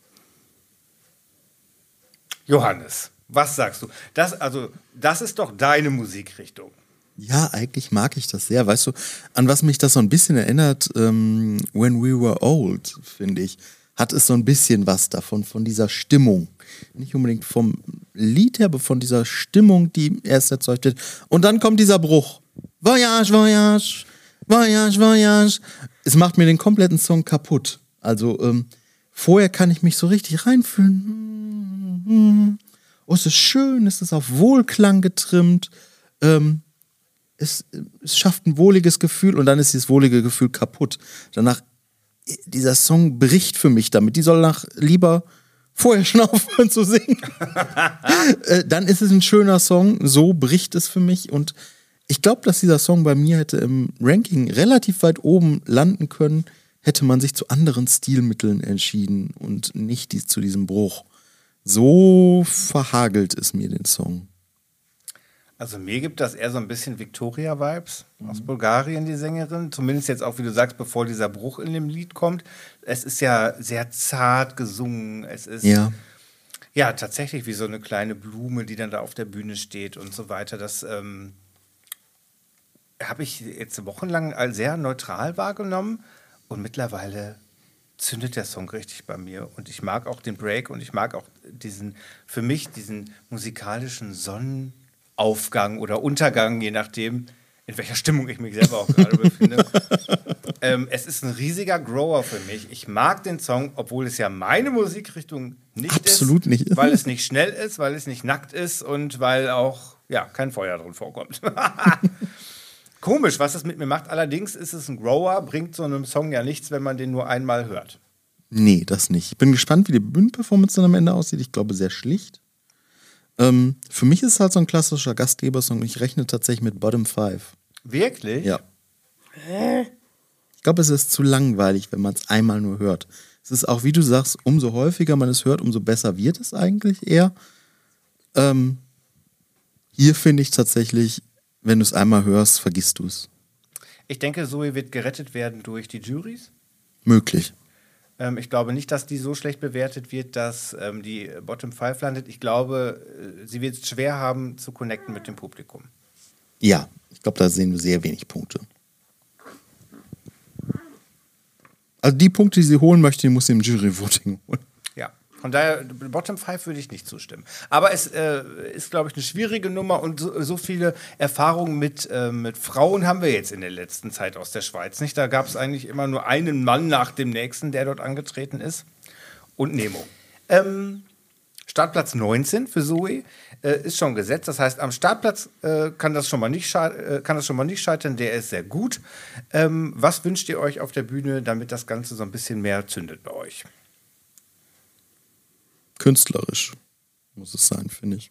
Johannes, was sagst du? Das ist doch deine Musikrichtung. Ja, eigentlich mag ich das sehr. Weißt du, an was mich das so ein bisschen erinnert, When We Were Old, finde ich, hat es so ein bisschen was davon, von dieser Stimmung. Nicht unbedingt vom Lied her, aber von dieser Stimmung, die erst erzeugt wird. Und dann kommt dieser Bruch. Voyage, Voyage, Voyage, Voyage. Es macht mir den kompletten Song kaputt. Also vorher kann ich mich so richtig reinfühlen. Oh, es ist schön, es ist auf Wohlklang getrimmt. Es schafft ein wohliges Gefühl und dann ist dieses wohlige Gefühl kaputt. Danach, dieser Song bricht für mich damit. Die soll lieber vorher schon aufhören zu singen. Dann ist es ein schöner Song, so bricht es für mich. Und ich glaube, dass dieser Song bei mir hätte im Ranking relativ weit oben landen können, hätte man sich zu anderen Stilmitteln entschieden und nicht zu diesem Bruch. So verhagelt es mir den Song. Also mir gibt das eher so ein bisschen Victoria-Vibes aus Bulgarien, die Sängerin. Zumindest jetzt auch, wie du sagst, bevor dieser Bruch in dem Lied kommt. Es ist ja sehr zart gesungen. Es ist ja tatsächlich wie so eine kleine Blume, die dann da auf der Bühne steht und so weiter. Das habe ich jetzt wochenlang als sehr neutral wahrgenommen. Und mittlerweile zündet der Song richtig bei mir. Und ich mag auch den Break und ich mag auch diesen musikalischen Sonnenaufgang oder Untergang, je nachdem, in welcher Stimmung ich mich selber auch gerade befinde. Es ist ein riesiger Grower für mich. Ich mag den Song, obwohl es ja meine Musikrichtung Absolut nicht. Weil es nicht schnell ist, weil es nicht nackt ist und weil auch kein Feuer drin vorkommt. Komisch, was das mit mir macht. Allerdings ist es ein Grower, bringt so einem Song ja nichts, wenn man den nur einmal hört. Nee, das nicht. Ich bin gespannt, wie die Bühnenperformance dann am Ende aussieht. Ich glaube, sehr schlicht. Für mich ist es halt so ein klassischer Gastgebersong. Ich rechne tatsächlich mit Bottom 5. Wirklich? Ja. Ich glaube, es ist zu langweilig, wenn man es einmal nur hört. Es ist auch, wie du sagst, umso häufiger man es hört, umso besser wird es eigentlich eher. Hier finde ich tatsächlich, wenn du es einmal hörst, vergisst du es. Ich denke, Zoe wird gerettet werden durch die Juries. Möglich. Ich glaube nicht, dass die so schlecht bewertet wird, dass die Bottom 5 landet. Ich glaube, sie wird es schwer haben, zu connecten mit dem Publikum. Ja, ich glaube, da sehen wir sehr wenig Punkte. Also die Punkte, die sie holen möchte, die muss sie im Jury-Voting holen. Ja, von daher, Bottom 5 würde ich nicht zustimmen. Aber es ist, glaube ich, eine schwierige Nummer und so viele Erfahrungen mit Frauen haben wir jetzt in der letzten Zeit aus der Schweiz. Nicht? Da gab es eigentlich immer nur einen Mann nach dem nächsten, der dort angetreten ist. Und Nemo. Startplatz 19 für Zoe ist schon gesetzt. Das heißt, am Startplatz kann das schon mal nicht scheitern. Der ist sehr gut. Was wünscht ihr euch auf der Bühne, damit das Ganze so ein bisschen mehr zündet bei euch? Künstlerisch muss es sein, finde ich.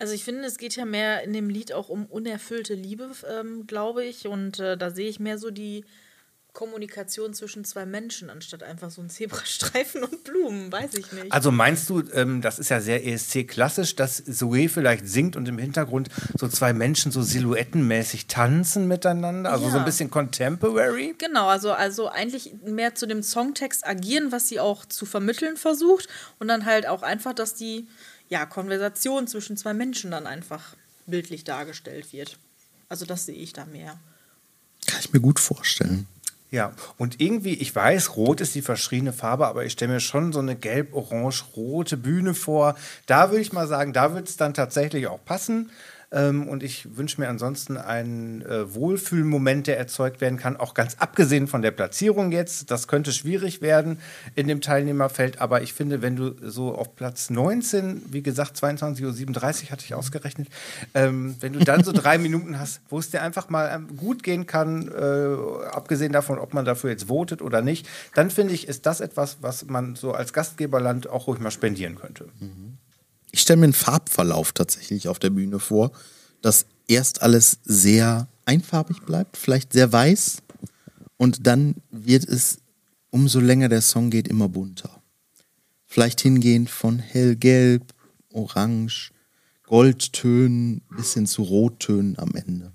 Also ich finde, es geht ja mehr in dem Lied auch um unerfüllte Liebe, glaube ich. Und da sehe ich mehr so die Kommunikation zwischen zwei Menschen, anstatt einfach so ein Zebrastreifen und Blumen, weiß ich nicht. Also meinst du, das ist ja sehr ESC-klassisch, dass Zoe vielleicht singt und im Hintergrund so zwei Menschen so silhouettenmäßig tanzen miteinander? Also so ein bisschen Contemporary? Genau, also eigentlich mehr zu dem Songtext agieren, was sie auch zu vermitteln versucht. Und dann halt auch einfach, dass die Konversation zwischen zwei Menschen dann einfach bildlich dargestellt wird. Also das sehe ich da mehr. Kann ich mir gut vorstellen. Ja, und irgendwie, ich weiß, rot ist die verschriene Farbe, aber ich stelle mir schon so eine gelb-orange-rote Bühne vor. Da würde ich mal sagen, da wird es dann tatsächlich auch passen. Und ich wünsche mir ansonsten einen Wohlfühlmoment, der erzeugt werden kann, auch ganz abgesehen von der Platzierung jetzt. Das könnte schwierig werden in dem Teilnehmerfeld, aber ich finde, wenn du so auf Platz 19, wie gesagt, 22:37 Uhr hatte ich ausgerechnet, wenn du dann so 3 Minuten hast, wo es dir einfach mal gut gehen kann, abgesehen davon, ob man dafür jetzt votet oder nicht, dann finde ich, ist das etwas, was man so als Gastgeberland auch ruhig mal spendieren könnte. Ich stelle mir einen Farbverlauf tatsächlich auf der Bühne vor, dass erst alles sehr einfarbig bleibt, vielleicht sehr weiß, und dann wird es, umso länger der Song geht, immer bunter. Vielleicht hingehend von hellgelb, orange, Goldtönen bis hin zu Rottönen am Ende.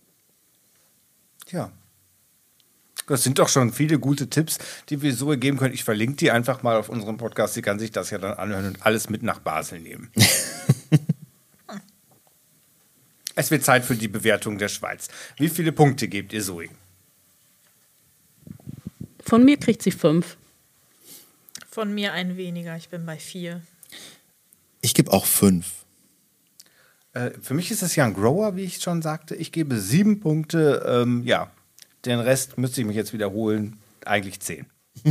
Ja. Das sind doch schon viele gute Tipps, die wir so geben können. Ich verlinke die einfach mal auf unserem Podcast. Sie kann sich das ja dann anhören und alles mit nach Basel nehmen. Es wird Zeit für die Bewertung der Schweiz. Wie viele Punkte gebt ihr Zoe? Von mir kriegt sie 5. Von mir ein weniger, ich bin bei 4. Ich gebe auch 5. Für mich ist es ja ein Grower, wie ich schon sagte. Ich gebe 7 Punkte. Den Rest müsste ich mich jetzt wiederholen. Eigentlich 10.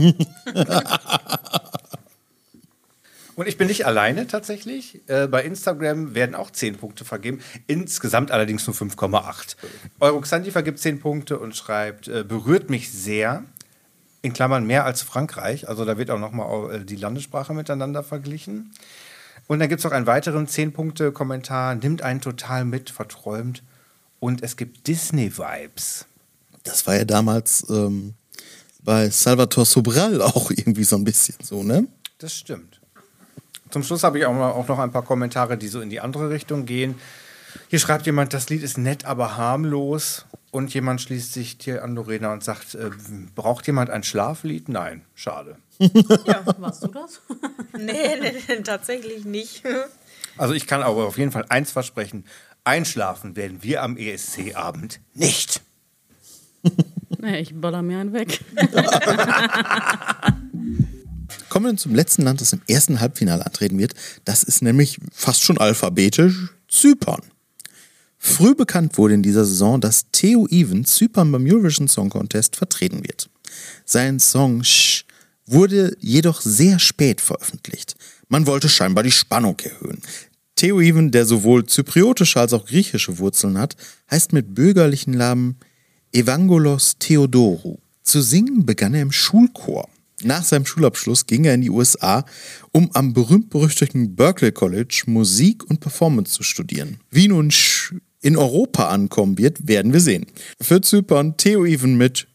Und ich bin nicht alleine tatsächlich. Bei Instagram werden auch 10 Punkte vergeben. Insgesamt allerdings nur 5,8. Euroxandi vergibt 10 Punkte und schreibt, berührt mich sehr. In Klammern mehr als Frankreich. Also da wird auch nochmal die Landessprache miteinander verglichen. Und dann gibt es noch einen weiteren 10-Punkte-Kommentar. Nimmt einen total mit, verträumt. Und es gibt Disney-Vibes. Das war ja damals bei Salvatore Sobral auch irgendwie so ein bisschen so, ne? Das stimmt. Zum Schluss habe ich auch noch ein paar Kommentare, die so in die andere Richtung gehen. Hier schreibt jemand, das Lied ist nett, aber harmlos. Und jemand schließt sich hier an Lorena und sagt, braucht jemand ein Schlaflied? Nein, schade. Ja, warst du das? Nee, tatsächlich nicht. Also ich kann aber auf jeden Fall eins versprechen. Einschlafen werden wir am ESC-Abend nicht. Nee, ich baller mir einen weg. Kommen wir nun zum letzten Land, das im ersten Halbfinale antreten wird. Das ist nämlich fast schon alphabetisch Zypern. Früh bekannt wurde in dieser Saison, dass Theo Even Zypern beim Eurovision Song Contest vertreten wird. Sein Song Shh wurde jedoch sehr spät veröffentlicht. Man wollte scheinbar die Spannung erhöhen. Theo Even, der sowohl zypriotische als auch griechische Wurzeln hat, heißt mit bürgerlichen Namen Evangelos Theodorou. Zu singen begann er im Schulchor. Nach seinem Schulabschluss ging er in die USA, um am berühmt-berüchtigten Berklee College Musik und Performance zu studieren. Wie nun in Europa ankommen wird, werden wir sehen. Für Zypern Theo Even mit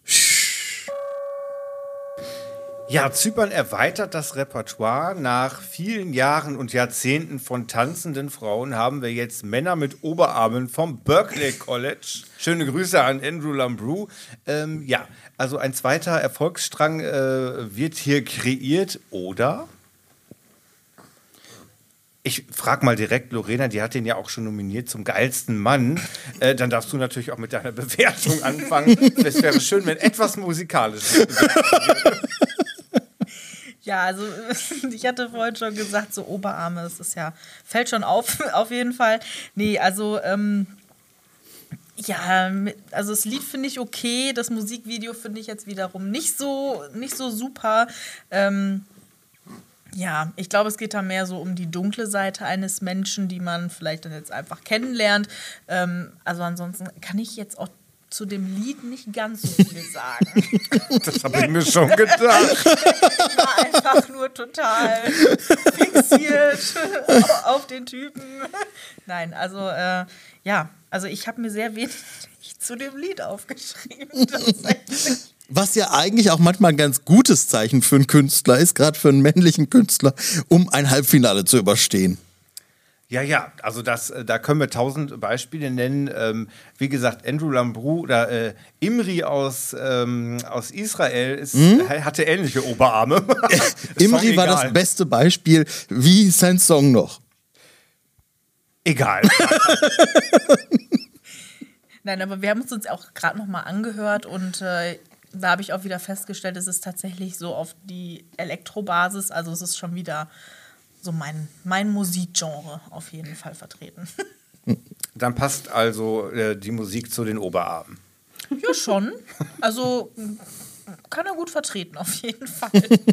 Ja, Zypern erweitert das Repertoire. Nach vielen Jahren und Jahrzehnten von tanzenden Frauen haben wir jetzt Männer mit Oberarmen vom Berklee College. Schöne Grüße an Andrew Lambrou. Also ein zweiter Erfolgsstrang wird hier kreiert, oder? Ich frage mal direkt Lorena, die hat den ja auch schon nominiert zum geilsten Mann. Dann darfst du natürlich auch mit deiner Bewertung anfangen. Es wäre schön, wenn etwas musikalisch wäre. Ja, also ich hatte vorhin schon gesagt, so Oberarme, das ist ja, fällt schon auf jeden Fall. Nee, also also das Lied finde ich okay, das Musikvideo finde ich jetzt wiederum nicht so super. Ich glaube, es geht da mehr so um die dunkle Seite eines Menschen, die man vielleicht dann jetzt einfach kennenlernt. Also ansonsten kann ich jetzt auch zu dem Lied nicht ganz so viel sagen. Das habe ich mir schon gedacht. Ich war einfach nur total fixiert auf den Typen. Nein, also also ich habe mir sehr wenig zu dem Lied aufgeschrieben. Tatsächlich. Was ja eigentlich auch manchmal ein ganz gutes Zeichen für einen Künstler ist, gerade für einen männlichen Künstler, um ein Halbfinale zu überstehen. Ja, also da können wir 1000 Beispiele nennen. Wie gesagt, Andrew Lambrou oder Imri aus Israel hatte ähnliche Oberarme. Imri war das beste Beispiel. Wie ist sein Song noch? Egal. Nein, aber wir haben uns auch gerade noch mal angehört und da habe ich auch wieder festgestellt, es ist tatsächlich so auf die Elektrobasis, also es ist schon wieder so mein Musikgenre auf jeden Fall vertreten. Dann passt also die Musik zu den Oberarmen. Ja, schon. Also kann er gut vertreten, auf jeden Fall.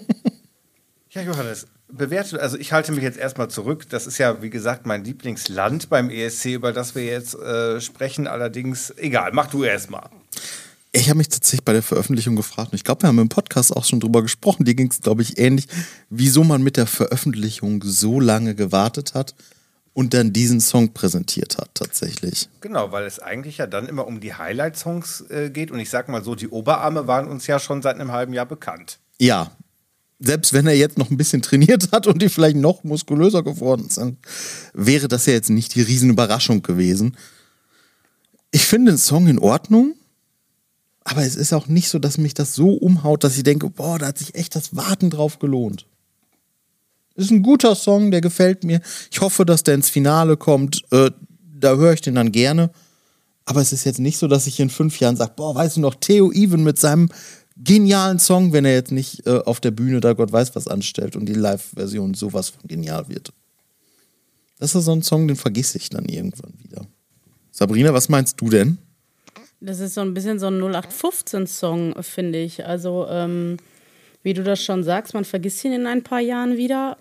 Ja, Johannes, bewerte, also ich halte mich jetzt erstmal zurück. Das ist ja, wie gesagt, mein Lieblingsland beim ESC, über das wir jetzt sprechen. Allerdings, egal, mach du erstmal. Ich habe mich tatsächlich bei der Veröffentlichung gefragt, und ich glaube, wir haben im Podcast auch schon drüber gesprochen, dir ging es, glaube ich, ähnlich, wieso man mit der Veröffentlichung so lange gewartet hat und dann diesen Song präsentiert hat, tatsächlich. Genau, weil es eigentlich ja dann immer um die Highlight-Songs geht. Und ich sag mal so, die Oberarme waren uns ja schon seit einem halben Jahr bekannt. Ja, selbst wenn er jetzt noch ein bisschen trainiert hat und die vielleicht noch muskulöser geworden sind, wäre das ja jetzt nicht die Riesenüberraschung gewesen. Ich finde den Song in Ordnung. Aber es ist auch nicht so, dass mich das so umhaut, dass ich denke, boah, da hat sich echt das Warten drauf gelohnt. Ist ein guter Song, der gefällt mir. Ich hoffe, dass der ins Finale kommt. Da höre ich den dann gerne. Aber es ist jetzt nicht so, dass ich in 5 Jahren sage, boah, weißt du noch, Theo Even mit seinem genialen Song, wenn er jetzt nicht auf der Bühne da Gott weiß was anstellt und die Live-Version sowas von genial wird. Das ist so ein Song, den vergesse ich dann irgendwann wieder. Sabrina, was meinst du denn? Das ist so ein bisschen so ein 0815-Song, finde ich. Also, wie du das schon sagst, man vergisst ihn in ein paar Jahren wieder.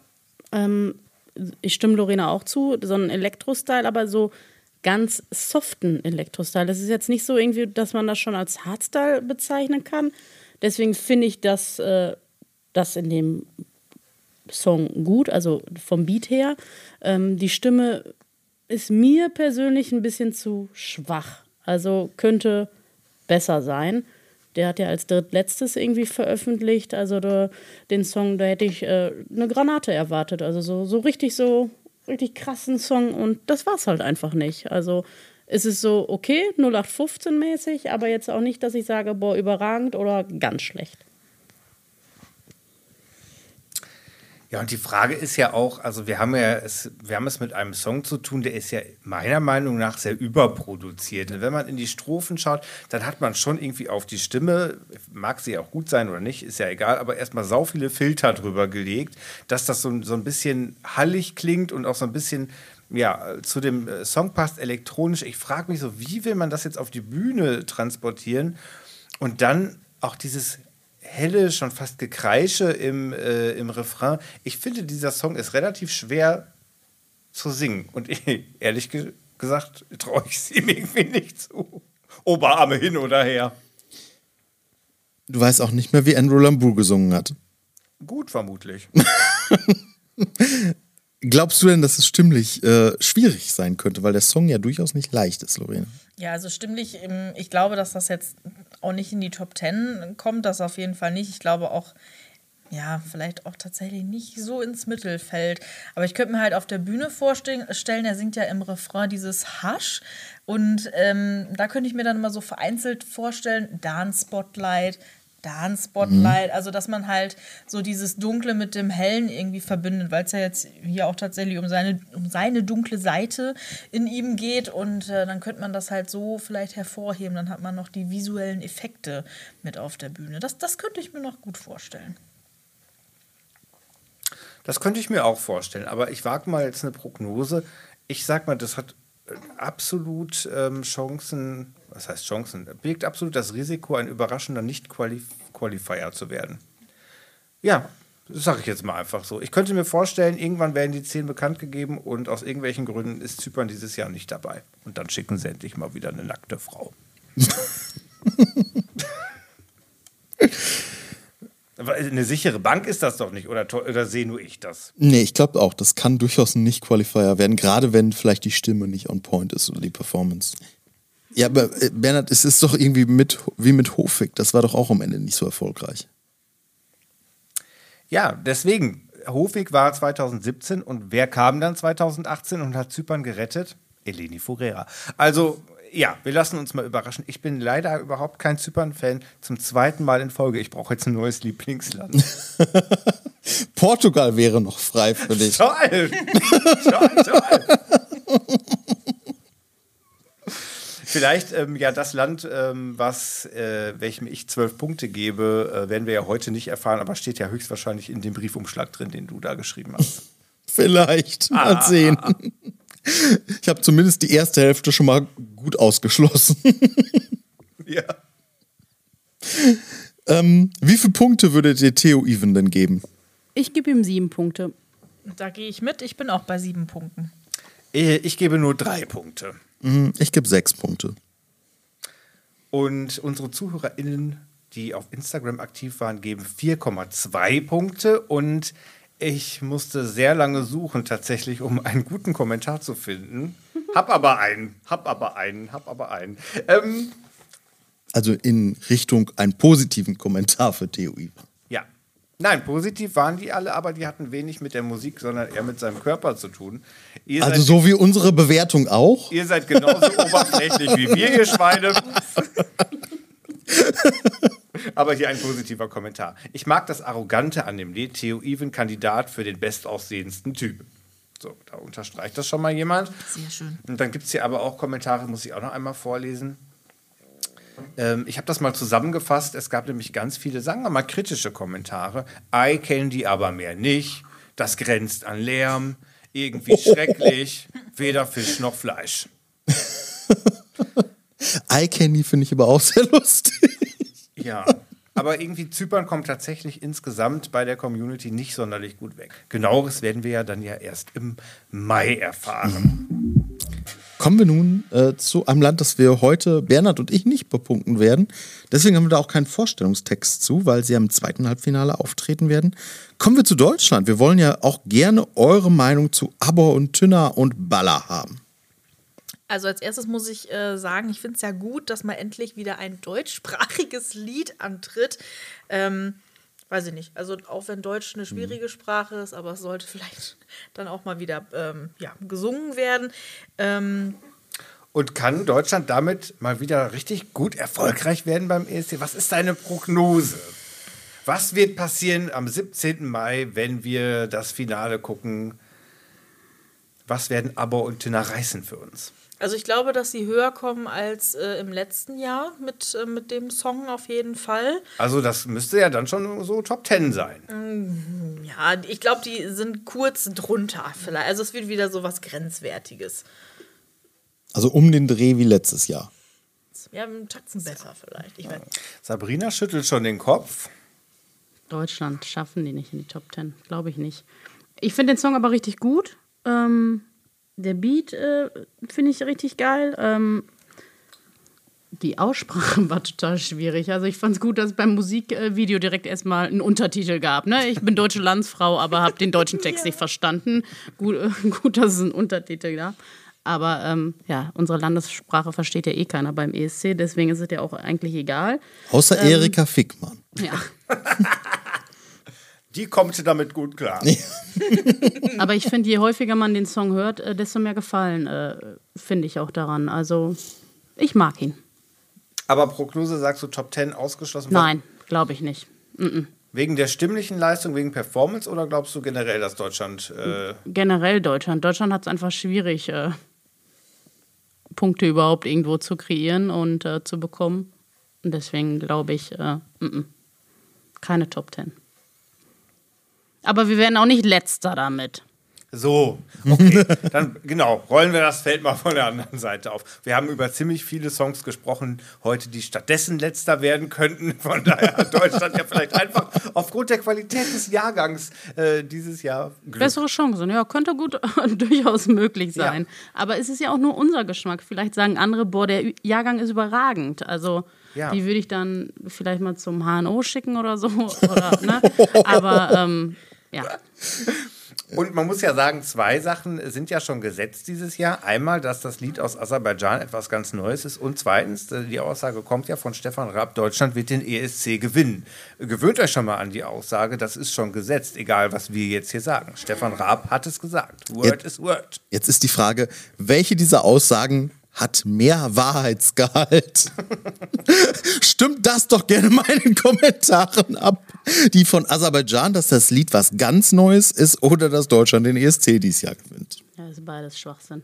Ich stimme Lorena auch zu, so ein Elektro-Style, aber so ganz soften Elektro-Style. Das ist jetzt nicht so irgendwie, dass man das schon als Hardstyle bezeichnen kann. Deswegen finde ich das in dem Song gut, also vom Beat her. Die Stimme ist mir persönlich ein bisschen zu schwach. Also könnte besser sein. Der hat ja als drittletztes irgendwie veröffentlicht. Also den Song, da hätte ich eine Granate erwartet. Also so richtig krassen Song. Und das war's halt einfach nicht. Also es ist so okay, 0815-mäßig, aber jetzt auch nicht, dass ich sage, boah, überragend oder ganz schlecht. Ja, und die Frage ist ja auch, also wir haben es mit einem Song zu tun, der ist ja meiner Meinung nach sehr überproduziert. Und wenn man in die Strophen schaut, dann hat man schon irgendwie auf die Stimme, mag sie auch gut sein oder nicht, ist ja egal, aber erstmal sau viele Filter drüber gelegt, dass das so ein bisschen hallig klingt und auch so ein bisschen zu dem Song passt, elektronisch. Ich frage mich so, wie will man das jetzt auf die Bühne transportieren und dann auch dieses helle, schon fast Gekreische im Refrain. Ich finde, dieser Song ist relativ schwer zu singen. Und ehrlich gesagt traue ich es ihm irgendwie nicht zu. Oberarme hin oder her. Du weißt auch nicht mehr, wie Andrew Lambrou gesungen hat. Gut, vermutlich. Glaubst du denn, dass es stimmlich schwierig sein könnte? Weil der Song ja durchaus nicht leicht ist, Lorena. Ja, also stimmlich, ich glaube, dass das jetzt auch nicht in die Top 10 kommt, das auf jeden Fall nicht. Ich glaube auch, ja, vielleicht auch tatsächlich nicht so ins Mittelfeld. Aber ich könnte mir halt auf der Bühne vorstellen, er singt ja im Refrain dieses Hush. Und da könnte ich mir dann immer so vereinzelt vorstellen, Dance Spotlight, also dass man halt so dieses Dunkle mit dem Hellen irgendwie verbindet, weil es ja jetzt hier auch tatsächlich um seine dunkle Seite in ihm geht und dann könnte man das halt so vielleicht hervorheben, dann hat man noch die visuellen Effekte mit auf der Bühne. Das könnte ich mir noch gut vorstellen. Das könnte ich mir auch vorstellen, aber ich wage mal jetzt eine Prognose. Ich sag mal, das hat absolut Chancen, was heißt Chancen? Birgt absolut das Risiko, ein überraschender Nicht-Qualifier zu werden. Ja, das sage ich jetzt mal einfach so. Ich könnte mir vorstellen, irgendwann werden die 10 bekannt gegeben und aus irgendwelchen Gründen ist Zypern dieses Jahr nicht dabei. Und dann schicken sie endlich mal wieder eine nackte Frau. Aber eine sichere Bank ist das doch nicht, oder sehe nur ich das? Nee, ich glaube auch, das kann durchaus ein Nicht-Qualifier werden, gerade wenn vielleicht die Stimme nicht on point ist oder die Performance. Ja, aber Bernhard, es ist doch irgendwie wie mit Hofig, das war doch auch am Ende nicht so erfolgreich. Ja, deswegen, Hofig war 2017 und wer kam dann 2018 und hat Zypern gerettet? Eleni Foureira. Also, ja, wir lassen uns mal überraschen. Ich bin leider überhaupt kein Zypern-Fan. Zum 2. Mal in Folge. Ich brauche jetzt ein neues Lieblingsland. Portugal wäre noch frei für dich. Toll! Toll! Vielleicht, ja, das Land, welchem ich 12 Punkte gebe, werden wir ja heute nicht erfahren, aber steht ja höchstwahrscheinlich in dem Briefumschlag drin, den du da geschrieben hast. Vielleicht, mal sehen. Ich habe zumindest die erste Hälfte schon mal gut ausgeschlossen. Ja. Wie viele Punkte würdet ihr Theo Even denn geben? Ich gebe ihm 7 Punkte. Da gehe ich mit. Ich bin auch bei 7 Punkten. Ich gebe nur 3 Punkte. Ich gebe 6 Punkte. Und unsere ZuhörerInnen, die auf Instagram aktiv waren, geben 4,2 Punkte. Und ich musste sehr lange suchen, tatsächlich, um einen guten Kommentar zu finden. Hab aber einen. Also in Richtung einen positiven Kommentar für Theo Even. Ja. Nein, positiv waren die alle, aber die hatten wenig mit der Musik, sondern eher mit seinem Körper zu tun. Also so wie unsere Bewertung auch? Ihr seid genauso oberflächlich wie wir, ihr Schweine. Aber hier ein positiver Kommentar. Ich mag das Arrogante an dem Lied. Theo Even, Kandidat für den bestaussehendsten Typ. So, da unterstreicht das schon mal jemand. Sehr schön. Und dann gibt es hier aber auch Kommentare, muss ich auch noch einmal vorlesen. Ich habe das mal zusammengefasst. Es gab nämlich ganz viele, sagen wir mal, kritische Kommentare. Ei kennen die aber mehr nicht. Das grenzt an Lärm. Irgendwie schrecklich. Weder Fisch noch Fleisch. Eye Candy finde ich aber auch sehr lustig. Ja, aber irgendwie Zypern kommt tatsächlich insgesamt bei der Community nicht sonderlich gut weg. Genaueres werden wir ja dann ja erst im Mai erfahren. Kommen wir nun zu einem Land, das wir heute, Bernhard und ich, nicht bepunkten werden. Deswegen haben wir da auch keinen Vorstellungstext zu, weil sie im zweiten Halbfinale auftreten werden. Kommen wir zu Deutschland. Wir wollen ja auch gerne eure Meinung zu Aber und Tünner und Baller haben. Also als erstes muss ich sagen, ich finde es ja gut, dass mal endlich wieder ein deutschsprachiges Lied antritt. Weiß ich nicht, also auch wenn Deutsch eine schwierige Sprache ist, aber es sollte vielleicht dann auch mal wieder gesungen werden. Und kann Deutschland damit mal wieder richtig gut erfolgreich werden beim ESC? Was ist deine Prognose? Was wird passieren am 17. Mai, wenn wir das Finale gucken? Was werden Aber und Tünner reißen für uns? Also ich glaube, dass sie höher kommen als im letzten Jahr mit dem Song auf jeden Fall. Also das müsste ja dann schon so Top 10 sein. Ja, ich glaube, die sind kurz drunter vielleicht. Also es wird wieder so was Grenzwertiges. Also um den Dreh wie letztes Jahr. Ja, einen Tatzen besser vielleicht. Ich weiß. Sabrina schüttelt schon den Kopf. Deutschland schaffen die nicht in die Top 10, glaube ich nicht. Ich finde den Song aber richtig gut. Der Beat finde ich richtig geil. Die Aussprache war total schwierig. Also ich fand es gut, dass es beim Musikvideo direkt erstmal einen Untertitel gab. Ne? Ich bin deutsche Landsfrau, aber habe den deutschen Text nicht verstanden. Gut, dass es einen Untertitel gab. Aber unsere Landessprache versteht ja eh keiner beim ESC. Deswegen ist es ja auch eigentlich egal. Außer Erika Fickmann. Ja. Die kommt damit gut klar. Aber ich finde, je häufiger man den Song hört, desto mehr Gefallen finde ich auch daran. Also, ich mag ihn. Aber Prognose, sagst du Top 10 ausgeschlossen? Nein, glaube ich nicht. Wegen der stimmlichen Leistung, wegen Performance oder glaubst du generell, dass Deutschland... Generell Deutschland. Deutschland hat es einfach schwierig, Punkte überhaupt irgendwo zu kreieren und zu bekommen. Und deswegen glaube ich, keine Top 10. Aber wir werden auch nicht Letzter damit. So, okay. Dann genau, rollen wir das Feld mal von der anderen Seite auf. Wir haben über ziemlich viele Songs gesprochen heute, die stattdessen Letzter werden könnten. Von daher hat Deutschland ja vielleicht einfach auf aufgrund der Qualität des Jahrgangs dieses Jahr Glück. Bessere Chancen, ja, könnte gut durchaus möglich sein. Ja. Aber es ist ja auch nur unser Geschmack. Vielleicht sagen andere, boah, der Jahrgang ist überragend. Also Ja. die würde ich dann vielleicht mal zum HNO schicken oder so. Oder, ne? Aber ja. Und man muss ja sagen, 2 Sachen sind ja schon gesetzt dieses Jahr. Einmal, dass das Lied aus Aserbaidschan etwas ganz Neues ist. Und zweitens, die Aussage kommt ja von Stefan Raab, Deutschland wird den ESC gewinnen. Gewöhnt euch schon mal an die Aussage, das ist schon gesetzt, egal was wir jetzt hier sagen. Stefan Raab hat es gesagt. Word is word. Jetzt ist die Frage, welche dieser Aussagen hat mehr Wahrheitsgehalt? Stimmt das doch gerne mal in den Kommentaren ab. Die von Aserbaidschan, dass das Lied was ganz Neues ist oder dass Deutschland den ESC dieses Jahr gewinnt. Ja, ist beides Schwachsinn.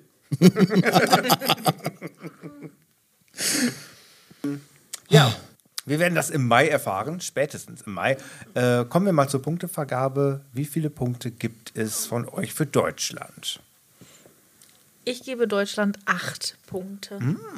Ja, wir werden das im Mai erfahren, spätestens im Mai. Kommen wir mal zur Punktevergabe. Wie viele Punkte gibt es von euch für Deutschland? Ich gebe Deutschland 8 Punkte.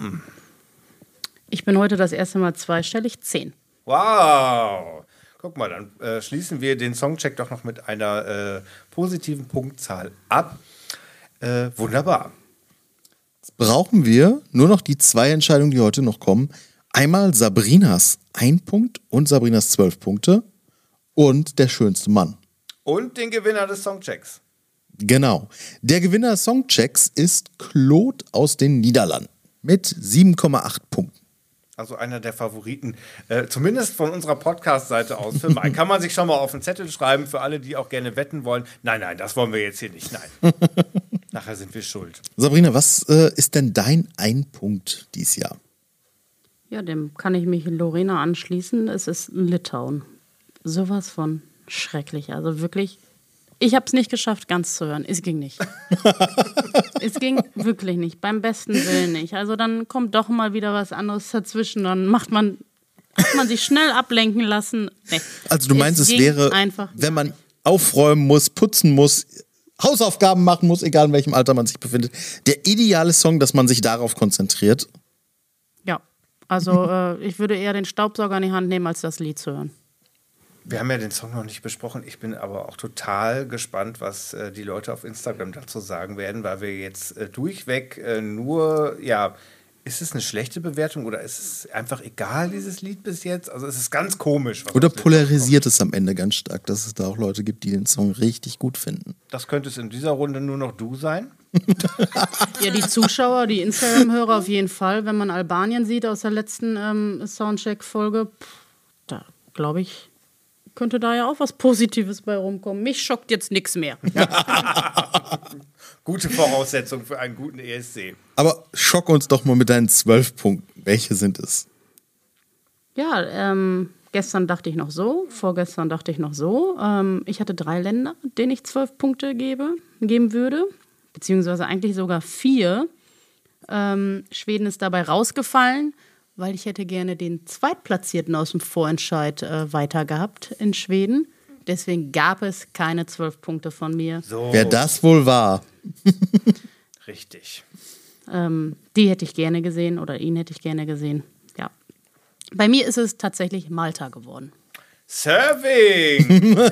Ich bin heute das erste Mal zweistellig, 10. Wow! Guck mal, dann schließen wir den Songcheck doch noch mit einer positiven Punktzahl ab. Wunderbar. Jetzt brauchen wir nur noch die 2 Entscheidungen, die heute noch kommen. Einmal Sabrinas 1 Punkt und Sabrinas 12 Punkte und der schönste Mann. Und den Gewinner des Songchecks. Genau. Der Gewinner des Songchecks ist Claude aus den Niederlanden mit 7,8 Punkten. Also einer der Favoriten, zumindest von unserer Podcast-Seite aus für Mai. Kann man sich schon mal auf den Zettel schreiben, für alle, die auch gerne wetten wollen. Nein, das wollen wir jetzt hier nicht. Nein. Nachher sind wir schuld. Sabrina, was ist denn dein 1 Punkt dieses Jahr? Ja, dem kann ich mich Lorena anschließen. Es ist Litauen. Sowas von schrecklich. Also wirklich, ich habe es nicht geschafft, ganz zu hören. Es ging nicht. Es ging wirklich nicht. Beim besten Willen nicht. Also dann kommt doch mal wieder was anderes dazwischen. Dann hat man sich schnell ablenken lassen. Nee. Also du meinst, es ging wäre, einfach wenn man aufräumen muss, putzen muss, Hausaufgaben machen muss, egal in welchem Alter man sich befindet, der ideale Song, dass man sich darauf konzentriert. Ja, also ich würde eher den Staubsauger in die Hand nehmen, als das Lied zu hören. Wir haben ja den Song noch nicht besprochen. Ich bin aber auch total gespannt, was die Leute auf Instagram dazu sagen werden, weil wir jetzt durchweg nur, ja, ist es eine schlechte Bewertung oder ist es einfach egal, dieses Lied bis jetzt? Also es ist ganz komisch. Oder polarisiert es am Ende ganz stark, dass es da auch Leute gibt, die den Song richtig gut finden. Das könnte es in dieser Runde nur noch du sein. Ja, die Zuschauer, die Instagram-Hörer auf jeden Fall. Wenn man Albanien sieht aus der letzten Soundcheck-Folge, da glaube ich, könnte da ja auch was Positives bei rumkommen. Mich schockt jetzt nichts mehr. Gute Voraussetzung für einen guten ESC. Aber schock uns doch mal mit deinen 12 Punkten. Welche sind es? Ja, gestern dachte ich noch so, vorgestern dachte ich noch so. Ich hatte 3 Länder, denen ich 12 Punkte geben würde. Beziehungsweise eigentlich sogar 4. Schweden ist dabei rausgefallen, weil ich hätte gerne den Zweitplatzierten aus dem Vorentscheid weiter gehabt in Schweden. Deswegen gab es keine 12 Punkte von mir. So, Wer das wohl war. richtig. Die hätte ich gerne gesehen oder ihn hätte ich gerne gesehen. Ja. Bei mir ist es tatsächlich Malta geworden. Serving!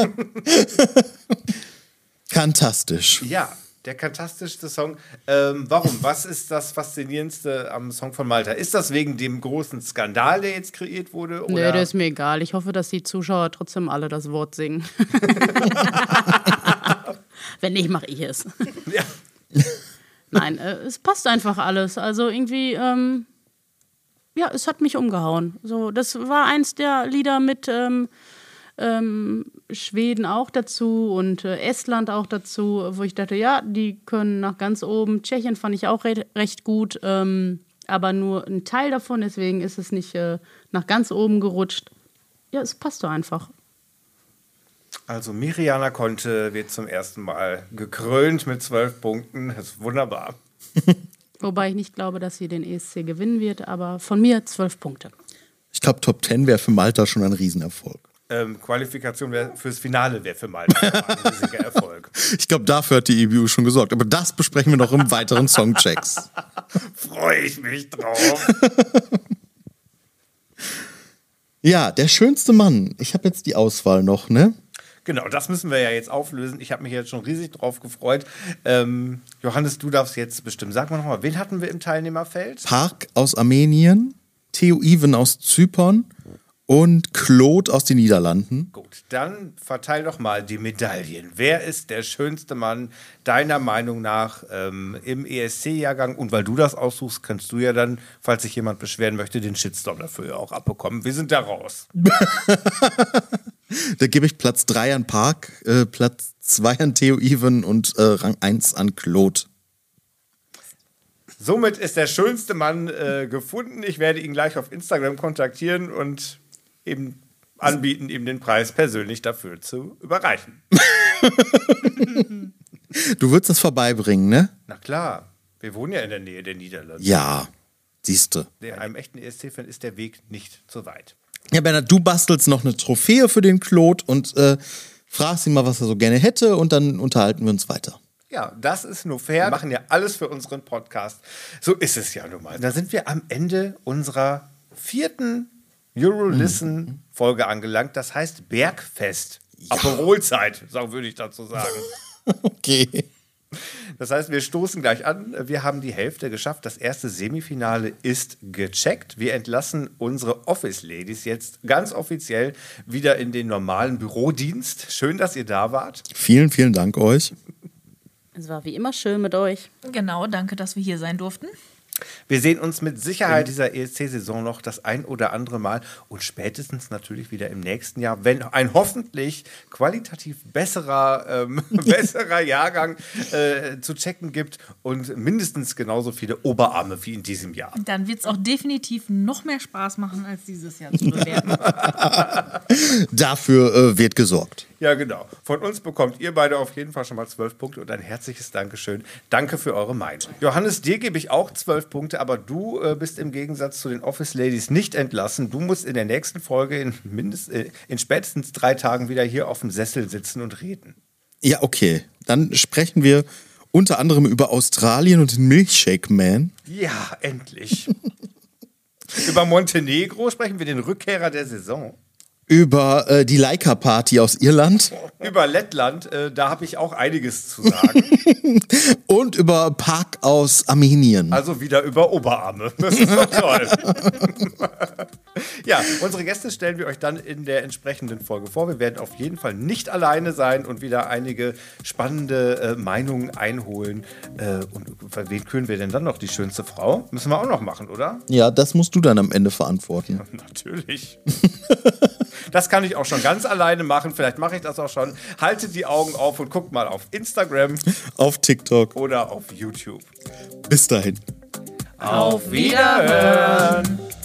Fantastisch. Ja, der fantastischste Song. Warum? Was ist das Faszinierendste am Song von Malta? Ist das wegen dem großen Skandal, der jetzt kreiert wurde? Oder? Nee, das ist mir egal. Ich hoffe, dass die Zuschauer trotzdem alle das Wort singen. Wenn nicht, mache ich es. Ja. Nein, es passt einfach alles. Also irgendwie, ja, es hat mich umgehauen. So, das war eins der Lieder mit Schweden auch dazu und Estland auch dazu, wo ich dachte, ja, die können nach ganz oben. Tschechien fand ich auch recht gut, aber nur ein Teil davon, deswegen ist es nicht nach ganz oben gerutscht. Ja, es passte einfach. Also Miriana Conte wird zum ersten Mal gekrönt mit 12 Punkten. Das ist wunderbar. Wobei ich nicht glaube, dass sie den ESC gewinnen wird, aber von mir 12 Punkte. Ich glaube, Top 10 wäre für Malta schon ein Riesenerfolg. Qualifikation fürs Finale wäre für Malta ein riesiger Erfolg. Ich glaube, dafür hat die EBU schon gesorgt. Aber das besprechen wir noch im weiteren Songchecks. Freue ich mich drauf. Ja, der schönste Mann. Ich habe jetzt die Auswahl noch, ne? Genau, das müssen wir ja jetzt auflösen. Ich habe mich jetzt schon riesig drauf gefreut. Johannes, du darfst jetzt bestimmen. Sag mal nochmal, wen hatten wir im Teilnehmerfeld? Park aus Armenien, Theo Even aus Zypern und Claude aus den Niederlanden. Gut, dann verteil doch mal die Medaillen. Wer ist der schönste Mann deiner Meinung nach im ESC-Jahrgang? Und weil du das aussuchst, kannst du ja dann, falls sich jemand beschweren möchte, den Shitstorm dafür ja auch abbekommen. Wir sind da raus. Da gebe ich Platz 3 an Park, Platz 2 an Theo Even und Rang 1 an Claude. Somit ist der schönste Mann gefunden. Ich werde ihn gleich auf Instagram kontaktieren und eben anbieten, ihm den Preis persönlich dafür zu überreichen. Du würdest das vorbeibringen, ne? Na klar, wir wohnen ja in der Nähe der Niederlande. Ja, siehste. Einem echten ESC-Fan ist der Weg nicht so weit. Ja, Bernhard, du bastelst noch eine Trophäe für den Claude und fragst ihn mal, was er so gerne hätte und dann unterhalten wir uns weiter. Ja, das ist nur fair. Wir machen ja alles für unseren Podcast. So ist es ja nun mal. Da sind wir am Ende unserer 4. Eurolisten-Folge angelangt. Das heißt Bergfest. Ja. Aperolzeit, würde ich dazu sagen. Okay. Das heißt, wir stoßen gleich an. Wir haben die Hälfte geschafft. Das erste Semifinale ist gecheckt. Wir entlassen unsere Office-Ladies jetzt ganz offiziell wieder in den normalen Bürodienst. Schön, dass ihr da wart. Vielen, vielen Dank euch. Es war wie immer schön mit euch. Genau, danke, dass wir hier sein durften. Wir sehen uns mit Sicherheit dieser ESC-Saison noch das ein oder andere Mal und spätestens natürlich wieder im nächsten Jahr, wenn ein hoffentlich qualitativ besserer Jahrgang zu checken gibt und mindestens genauso viele Oberarme wie in diesem Jahr. Dann wird es auch definitiv noch mehr Spaß machen, als dieses Jahr zu bewerten. Dafür wird gesorgt. Ja, genau. Von uns bekommt ihr beide auf jeden Fall schon mal 12 Punkte und ein herzliches Dankeschön. Danke für eure Meinung. Johannes, dir gebe ich auch 12 Punkte, aber du bist im Gegensatz zu den Office Ladies nicht entlassen. Du musst in der nächsten Folge in spätestens 3 Tagen wieder hier auf dem Sessel sitzen und reden. Ja, okay. Dann sprechen wir unter anderem über Australien und den Milkshake Man. Ja, endlich. Über Montenegro sprechen wir, den Rückkehrer der Saison. Über die Laika-Party aus Irland. Über Lettland, da habe ich auch einiges zu sagen. Und über Park aus Armenien. Also wieder über Oberarme. Das ist doch toll. Ja, unsere Gäste stellen wir euch dann in der entsprechenden Folge vor. Wir werden auf jeden Fall nicht alleine sein und wieder einige spannende Meinungen einholen. Und wen küren wir denn dann noch? Die schönste Frau? Müssen wir auch noch machen, oder? Ja, das musst du dann am Ende verantworten. Natürlich. Das kann ich auch schon ganz alleine machen. Vielleicht mache ich das auch schon. Haltet die Augen auf und guckt mal auf Instagram, auf TikTok oder auf YouTube. Bis dahin. Auf Wiederhören!